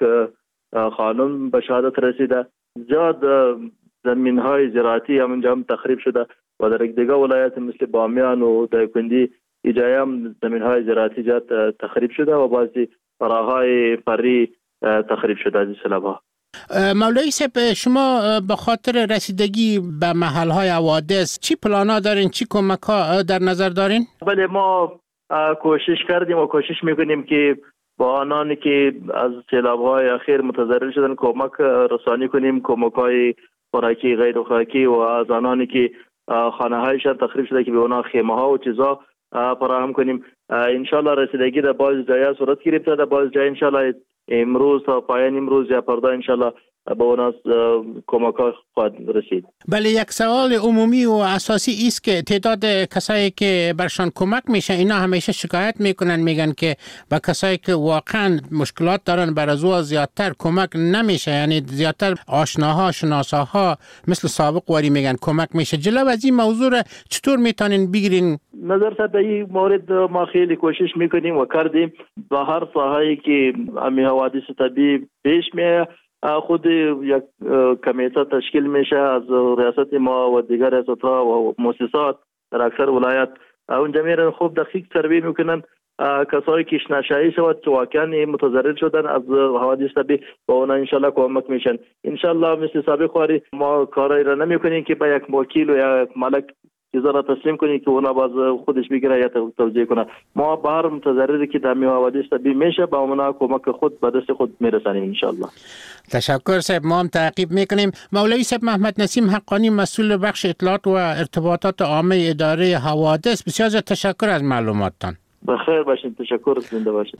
خانم به شهادت رسیده. زیاد زمین های زراعتی هم اونجا هم تخریب شده و در دیگه ولایت مثل بامیان و دایکندی ایجای هم زمین های زراعتی زیاد تخریب شده و بعضی راههای فری تخریب شده از سیلاب ها. مولوی صاحب، شما به خاطر رسیدگی به محل های حوادث چی پلانا دارین، چی کمک ها در نظر دارین؟ بله، ما کوشش کردیم و کوشش میکنیم که با آنانی که از سیلاب های اخیر متضرر شدن کمک رسانی کنیم. کمک های خوراکی غیر خوراکی و از آنانی که خانه هایشان تخریب شده که به اونا خیمه ها و چیزا فراهم کنیم. انشالله رسیدگی در بعض جای صورت گرفته، در بعض جای انشالله امروز تا پایان امروز یا فردا انشالله به اونا کمک ها خواهد رسید. بله، یک سوال عمومی و اساسی است که تعداد کسایی که برشان کمک میشه اینا همیشه شکایت میکنن، میگن که با کسایی که واقعا مشکلات دارن بر از او زیادتر کمک نمیشه، یعنی زیادتر آشناها شناساها مثل سابق واری میگن کمک میشه. جلو از این موضوع را چطور میتونین بگیرین؟ نظر در این مورد ما خیلی کوشش میکنیم و کردیم به هر ساحه‌ای که امی حوادث طبیعی پیش میاد خود یک کمیته تشکیل میشه از ریاست ما و دیگر ریاست‌ها و مؤسسات در اکثر ولایت. اونجا میرن خوب دقیق سروی میکنن کسایی که نشایی شود که واقعا متضرر شدن از حوادث طبیعی با اونا انشالله کمک میشن. انشالله مثل سابق خواری ما کارایی را نمیکنیم که با یک وکیل و یا ملک چیزا را تسلیم کنیم که اونا باز خودش بگیره یا توجیه کنه. ما به هر متضرری که در حوادث طبیعی میشه با اونا کمک خود به دست خود میرسانیم انشالله. تشکر صاحب، ما هم تعقیب میکنیم. مولوی صاحب محمد نسیم حقانی، مسئول بخش اطلاعات و ارتباطات عامه اداره حوادث، بسیار تشکر از معلوماتتان. بخیر باشین، تشکر، زنده باشین.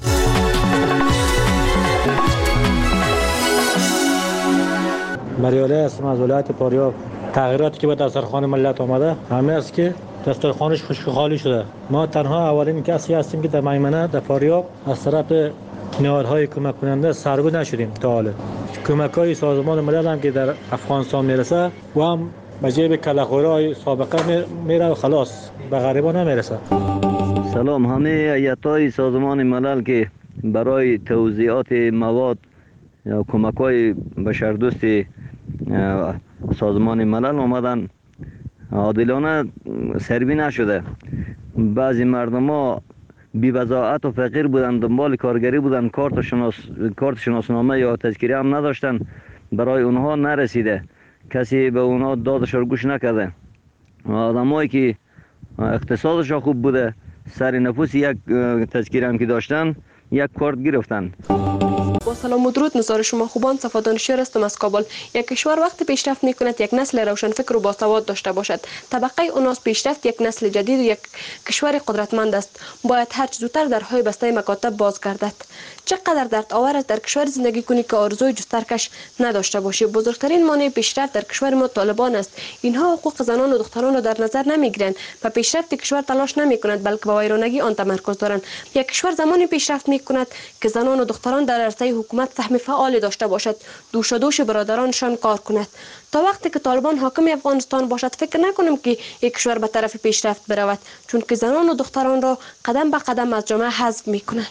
مریاله هستم از ولایت فاریاب. تغییراتی که به دسترخوان ملت آمده همه است که دسترخوانش خشک خالی شده. ما تنها اولین کسی هستیم که در میمنه در فاریاب از طرف نهادهای کمک کننده سرگو نشدیم تا حالا. کمک‌های سازمان ملل هم که در افغانستان میرسه و هم به جیب کلاغ‌خورای سابقه میره و خلاص به غریبا نمیرسه. سلام، همه هیئت‌های سازمان ملل که برای توزیعات مواد یا کمک‌های بشردوست سازمان ملل آمدن عادلانه سروی نشده. بعضی مردم ها بی بضاعت و فقیر بودن، دنبال کارگری بودن، کارت شناسنامه یا تذکره هم نداشتن، برای اونها نرسیده، کسی به اونها دادش رو گوش نکرده. آدمایی که اقتصادش خوب بوده سر نفوس یک تذکره هم که داشتن یک کارت گرفتن. با سلام و درود، نظار شما خوبان. صفا دانشور هستم از کابل. یک کشور وقتی پیشرفت میکند یک نسل روشنفکر و باسواد داشته باشد. طبقه اوناس پیشرفت یک نسل جدید و یک کشور قدرتمند است. باید هر چه زودتر درهای بسته مکاتب باز گردد. چقدر درد آور است در کشور زندگی کنی که آرزوی جسترکش نداشته باشی. بزرگترین مانع پیشرفت در کشور ما طالبان است. اینها حقوق زنان و دختران را در نظر نمیگیرند و پیشرفت کشور تلاش نمیکنند، بلکه به ویرانگی آن تمرکز دارند. یک کشور زمانی پیشرفت میکند که زنان و دختران در عرصه حکومت سهم فعال داشته باشد، دوش و دوش برادرانشان کار کند. تا وقتی که طالبان حاکم افغانستان باشد فکر نکنیم که یک کشور به طرف پیشرفت برود، چون که زنان و دختران را قدم به قدم از جامعه حذف میکنند.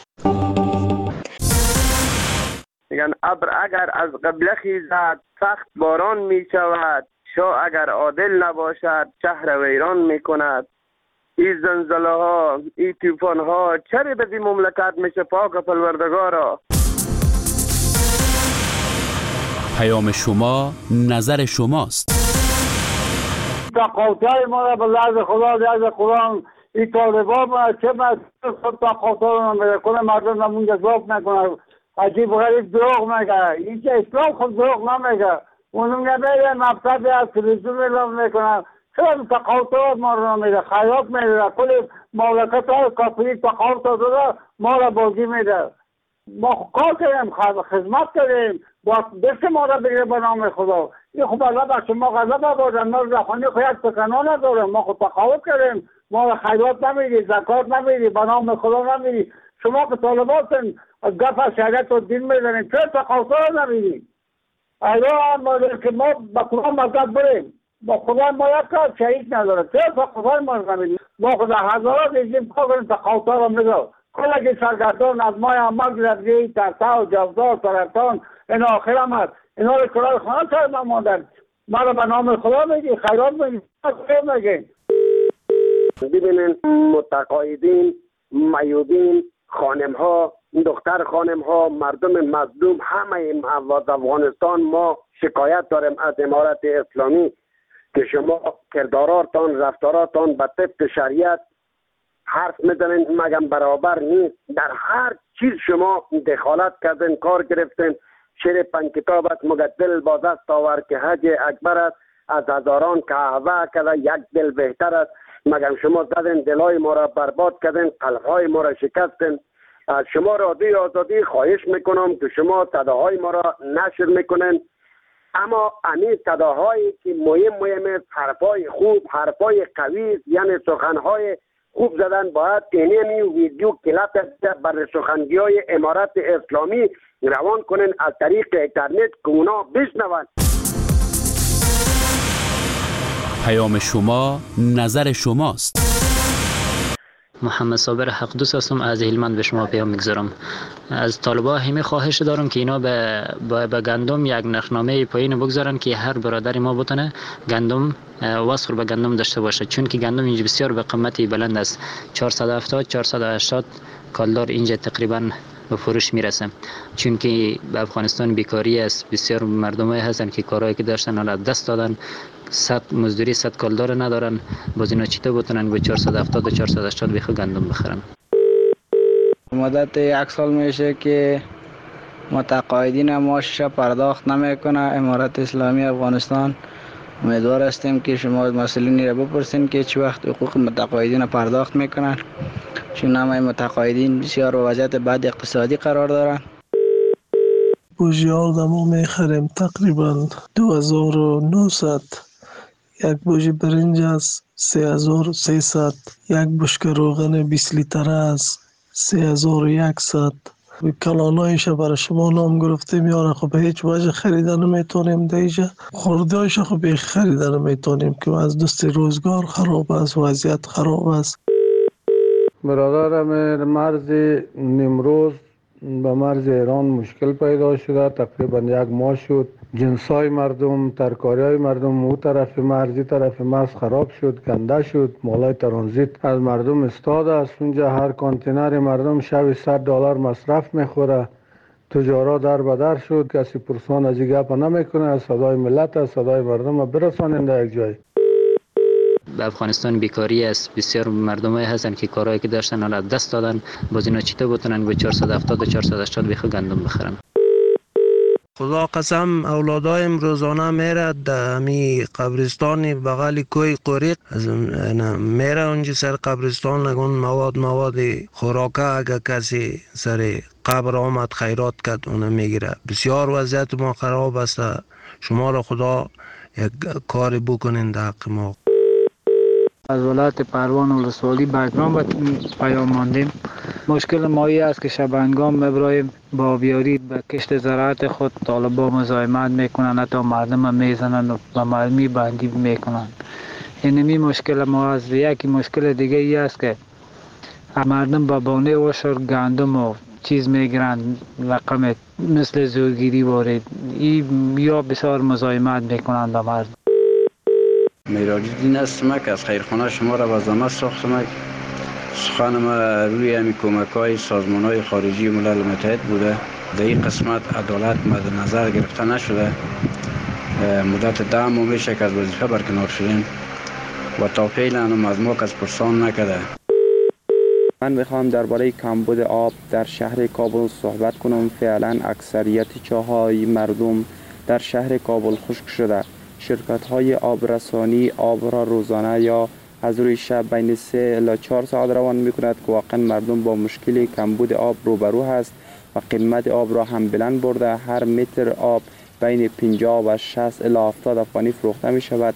میگن ابر اگر از قبله خیزد سخت باران می شود، شاه اگر عادل نباشد شهر ویران می کند. این زلزله ها، این طوفان ها چرا به این مملکت میشه پاک پروردگارا. پیام شما نظر شماست. تقاطع ما را به لحظ خدا لحظ قرآن این طالبان چه خود تقاطع را میکنه، مردم نمون جذاب میکنه، عجیب غریب دروغ میگه. این که اسلام خود دروغ نمیگه، اونم نمیگه مقصد از تلویزیون اعلام میکنه. چرا تقاطع ما را میده، خیاط میده، کل مملکت های کافری تقاطع داده ما را بازی میده. ما کار کردیم، خدمت کردیم، با دست ما را بگیره به نام خدا. این خوب الله بخش ما غضب آوردن، ما رخوانی خواهد سکنا ندارم، ما خود تقاوت کردیم، ما را خیرات نمیدی، زکات نمیدی، به نام خدا نمیدی. شما که طالباتن از گفت از شهریت و دین میزنیم، چرا تقاوت نمیدی؟ ایران ما که ما با قرآن مزد بریم، با خدا ما یک کار شهید نداره، چرا تقاوت ما نمیدی؟ ما خدا هزارات ایزیم کارن تقاوت را میده. کلگی سرگردان از مای عمل گرفتی ترتا و جوزا و سرطان این آخر آمد، اینا رو کلای خانه سر نماندن. ما رو به نام خدا میگی، خیرات میگی، خیر میگی. ببینین متقاعدین، میودین، خانم ها، دختر خانم ها، مردم مظلوم همه افغانستان ما شکایت داریم از امارت اسلامی که شما کرداراتان، رفتاراتان به طبق شریعت حرف میزنین، مگم برابر نیست. در هر چیز شما دخالت کردین، کار گرفتین، شعر پنج کتابت مگه دل با دست آور که حج اکبر است، از هزاران کعبه کده یک دل بهتر است. مگر شما زدین دلای ما را برباد کردین، قلبهای ما را شکستین. از شما رادیوی آزادی خواهش میکنم که شما صداهای ما را نشر میکنین، اما همین صداهایی که مهم حرفای خوب، حرفای قوی، یعنی سخنهای خوب زدن، باید اینمی ویدیو کلیپ بر سخنگی‌های امارت اسلامی روان کنن از طریق اینترنت که اونا بشنون. پیام شما نظر شماست. محمد صابر حق دوست هستم، از هلمند به شما پیام میگذارم. از طالبا همه خواهش دارم که اینا به گندم یک نرخنامه پایین بگذارن که هر برادر ما بتونه گندم واسخور به گندم داشته باشه، چون که گندم اینجا بسیار به قیمتی بلند است. 470 480 کالدار اینجا تقریبا به فروش میرسه، چون که به افغانستان بیکاری است. بسیار مردمایی هستن که کارهایی که داشتن حالا دست دادن، 100 مزدوری 100 کالدار ندارن، باز اینا چطور بتونن به 470 و 480 بخو گندم بخرن. مدت 1 سال میشه که متقاعدین معاشش پرداخت نمیکنه امارت اسلامی افغانستان. امیدوار هستیم که شما مسئولین را بپرسین که چه وقت حقوق متقاعدین پرداخت میکنن، چون همه متقاعدین بسیار وضعیت بد اقتصادی قرار دارن. بوجیال دمو میخریم تقریبا 2900. یک بوجی برنج است 3300. یک بشکه روغن 20 لیتر است 3100. کلانایش برای شما نام گرفتیم یاره، خب به هیچ وجه خریدن نمیتونیم دیجا، خوردهایش خب خریدن نمیتونیم که از دست روزگار خراب است، وضعیت خراب است. برادرم مرز نیمروز به مرز ایران مشکل پیدا شده، تقریبا 1 ماه شد. جنسای مردم، ترکاریای مردم او طرف مرزی طرف مرز خراب شد، گنده شد، مالای ترانزیت از مردم استاد است. اونجا هر کانتینر مردم شب $100 مصرف میخوره. تجارا در بدر شد، کسی پرسان از گپ نمیکنه. صدای ملت است، صدای مردم برسانند در یک جای. به افغانستان بیکاری است. بسیار مردمایی هستن که کارهایی که داشتن حالا دست دادن، باز اینا چطور بتونن به 470 و 480 بخو گندم بخرن. خدا قسم اولادایم روزانه میره دمی قبرستان بغل کوی قریق، میره اونجا سر قبرستان نگون مواد خوراکه اگه کسی سر قبر آمد خیرات کرد اونو میگیره. بسیار وضعیت ما خراب است. شما را خدا یک کاری بکنین در حق ما. از ولایت پروان ولسوالی بگرام پیام ماندیم. مشکل مایی است که شبنگام مبرایم با آبیاری به کشت زراعت خود طالبا مزاحمت میکنن، حتی مردم میزنن و مرمی بندی میکنن. اینمی مشکل ما است. یکی مشکل دیگه ای است که مردم با بانه وشر گندم و چیز میگیرن، رقم مثل زورگیری وارد یا بسیار مزاحمت میکنن به مردم. میراج‌الدین هستم که از خیرخانه شما را وزامه ساختم. سخن ما روی همی کمک‌های سازمان‌های خارجی ملل متحد بوده. در این قسمت عدالت مد نظر گرفته نشده. مدت 10 ماه میشه که از وظیفه برکنار شدیم و تا فعلا هم از ما کس پرسان نکرده. من میخوام درباره کمبود آب در شهر کابل صحبت کنم. فعلا اکثریت چاهای مردم در شهر کابل خشک شده. شرکت‌های آبرسانی آب را روزانه یا از روی شب بین 3 الی 4 ساعت روان می‌کند که واقعا مردم با مشکل کمبود آب روبرو هست و قیمت آب را هم بلند برده. هر متر آب بین 50 و 60 الی 70 افغانی فروخته می‌شود.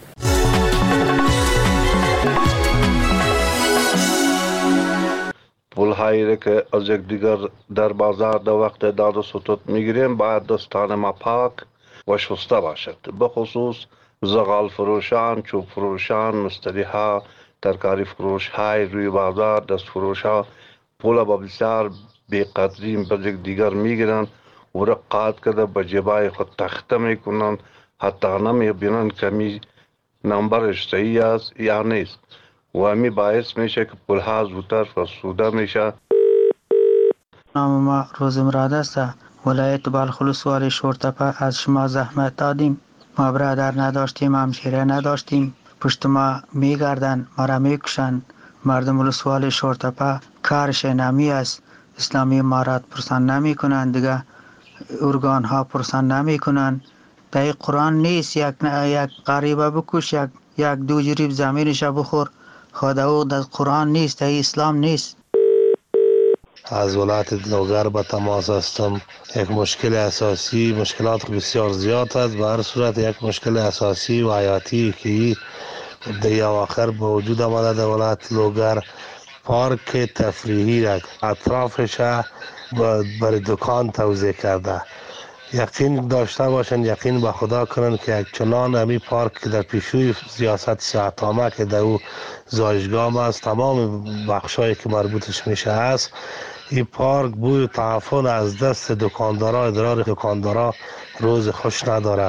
پول‌هایی که از یکدیگر در بازار در وقت داد و ستد می‌گیریم باید دستان ما پاک و شسته باشد. بخصوص زغال فروشان، چوب فروشان، مشتری‌ها، ترکاری فروش‌های روی بازار، دست فروش‌ها پول با بسیار بی‌قدری به دیگر می‌گیرند و را قاطع کرده به جیبای خود تخته می‌کنند، حتی نمی‌بینند که می نمبرش صحیح است یا نیست و همی باعث میشه که پول‌ها زودتر فرسوده میشه. نام ما روز مراد است. ولایت بلخ ولسوالی شورتپه. از شما زحمت دادیم، ما برادر نداشتیم، همشیره نداشتیم، پشت ما میگردن، ما را میکشن. مردم ولسوالی شورتپه کارش نمی است. اسلامی امارات پرسان نمی کنند دیگه. ارگان ها پرسند نمی کنند. در قرآن نیست یک غریبه بکش، یک دو جریب زمینش بخور. خود او در قرآن نیست، در اسلام نیست. از ولایت لوگر به تماس هستم. یک مشکل اساسی، مشکلات بسیار زیاد است. به هر صورت یک مشکل اساسی و حیاتی که در اواخر به وجود آمده در ولایت لوگر، پارک تفریحی را اطرافش برای دکان توزیع کرده. یقین داشته باشند، یقین به خدا کنند که یک چنان همی پارک در پیشوی سیاست صحت‌عامه که در او زایشگاه است، تمام بخشایی که مربوطش میشه است، این پارک بوی تعفن از دست دکاندارا، ادرار دکاندارا روز خوش نداره.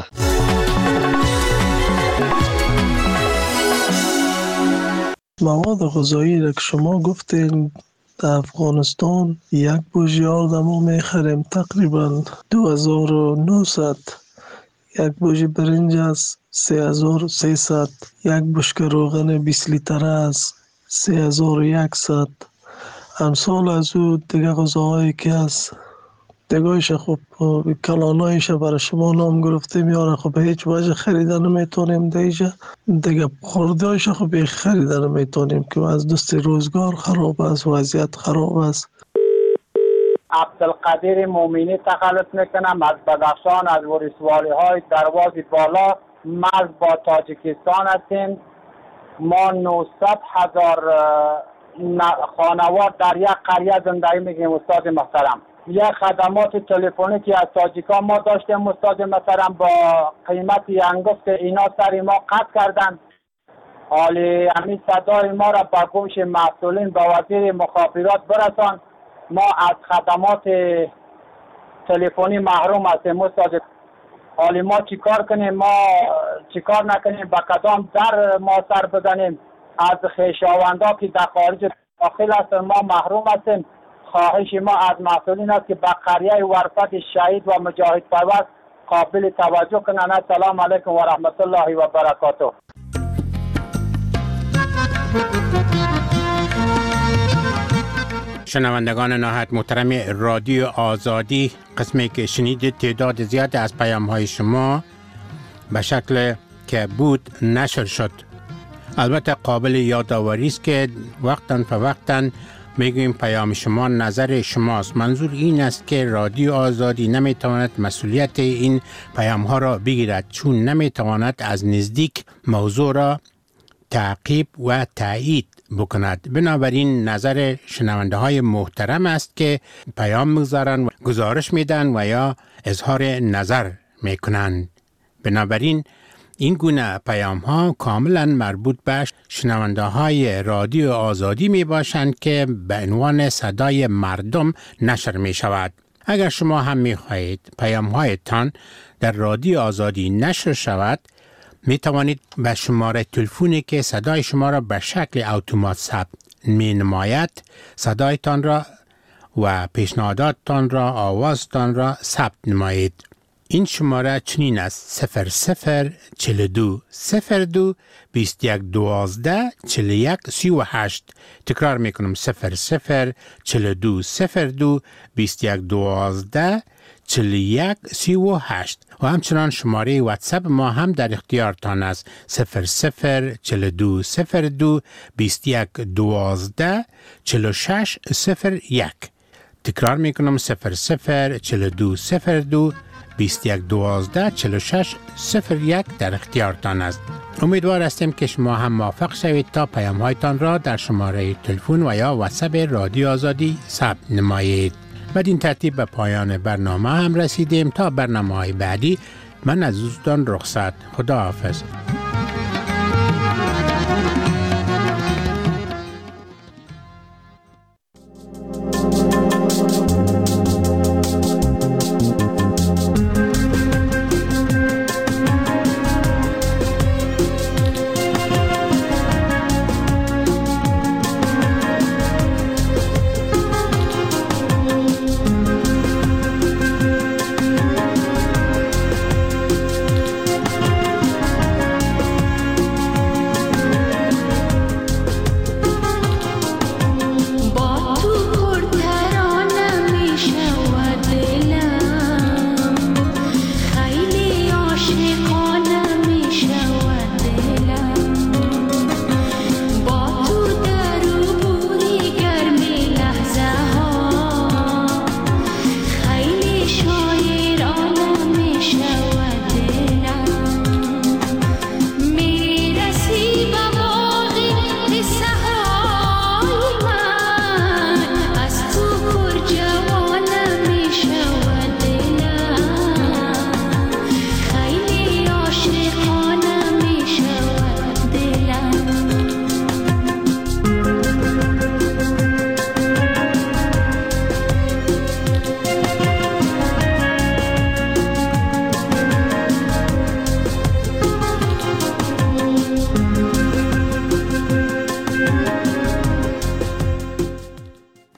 مواد غذایی را که شما گفتین در افغانستان یک بوجیار ما میخریم تقریبا 2900. یک بوجی برنج است 3300. یک بشکه روغن 20 لیتره است 3100. امثال از او دیگه غذاهایی که هست دیگهش خب کلانایش برای شما نام گرفتیم یاره، خب هیچ وجه خریده نمیتونیم دیگه خوردهایش خب خریده نمیتونیم که از دست روزگار خراب است، وضعیت خراب است. عبدالقدیر مومینی تخلص میکنم از بدخشان، از ولسوالی های درواز بالا. مرز با تاجیکستان هستیم. ما 900,000 خانوار در یک قریه زندگی میکنیم استاد محترم. یک خدمات تلفنی که از تاجیکان ما داشتیم استاد محترم با قیمت انگفت اینا سر ما قطع کردن. حالی همین صدای ما را به گوش مسئولین با وزیر مخابرات برسان. ما از خدمات تلفنی محروم هستیم استاد. حالی ما چیکار کنیم؟ ما چیکار نکنیم؟ با کدام در ما سر بزنیم؟ از خویشاوندا که در خارج داخل هستن ما محروم هستیم. خواهش ما از مسئولین است که به قریه ورفت شهید و مجاهد پرور قابل توجه کنند. السلام علیکم و رحمت الله و برکاته. شنوندگان نهایت محترم رادیو آزادی، قسمی که شنیدید تعداد زیاد از پیام های شما به شکل که بود نشر شد. البته قابل یادآوری است که وقتاً فوقتاً میگویم پیام شما نظر شماست. منظور این است که رادیو آزادی نمیتواند مسئولیت این پیام ها را بگیرد، چون نمیتواند از نزدیک موضوع را تعقیب و تایید بکند. بنابراین نظر شنونده های محترم است که پیام میگذارند و گزارش میدن و یا اظهار نظر میکنند. بنابراین این گونه پیام ها کاملا مربوط به شنونده های رادیو آزادی می باشند که به عنوان صدای مردم نشر می شود. اگر شما هم می خواهید پیام هایتان در رادیو آزادی نشر شود، می توانید به شماره تلفنی که صدای شما را به شکل اتومات ثبت می نماید صدایتان را و پیشنهاداتتان را، آوازتان را ثبت نمایید. این شماره چنین است: 0042 02 21 12 41 38. تکرار میکنم: 0042 02 21 12 41 38. و همچنان شماره واتساپ ما هم در اختیارتان است: 0042 02 21 12 46 01. تکرار میکنم: 0042 02 21 12 46 01 در اختیارتان است. امیدوار هستیم که شما هم موافق شوید تا پیام هایتان را در شماره تلفن و یا واتساپ رادیو آزادی ثبت نمایید. بدین ترتیب به پایان برنامه هم رسیدیم. تا برنامه های بعدی من از دوستان رخصت. خدا حافظ.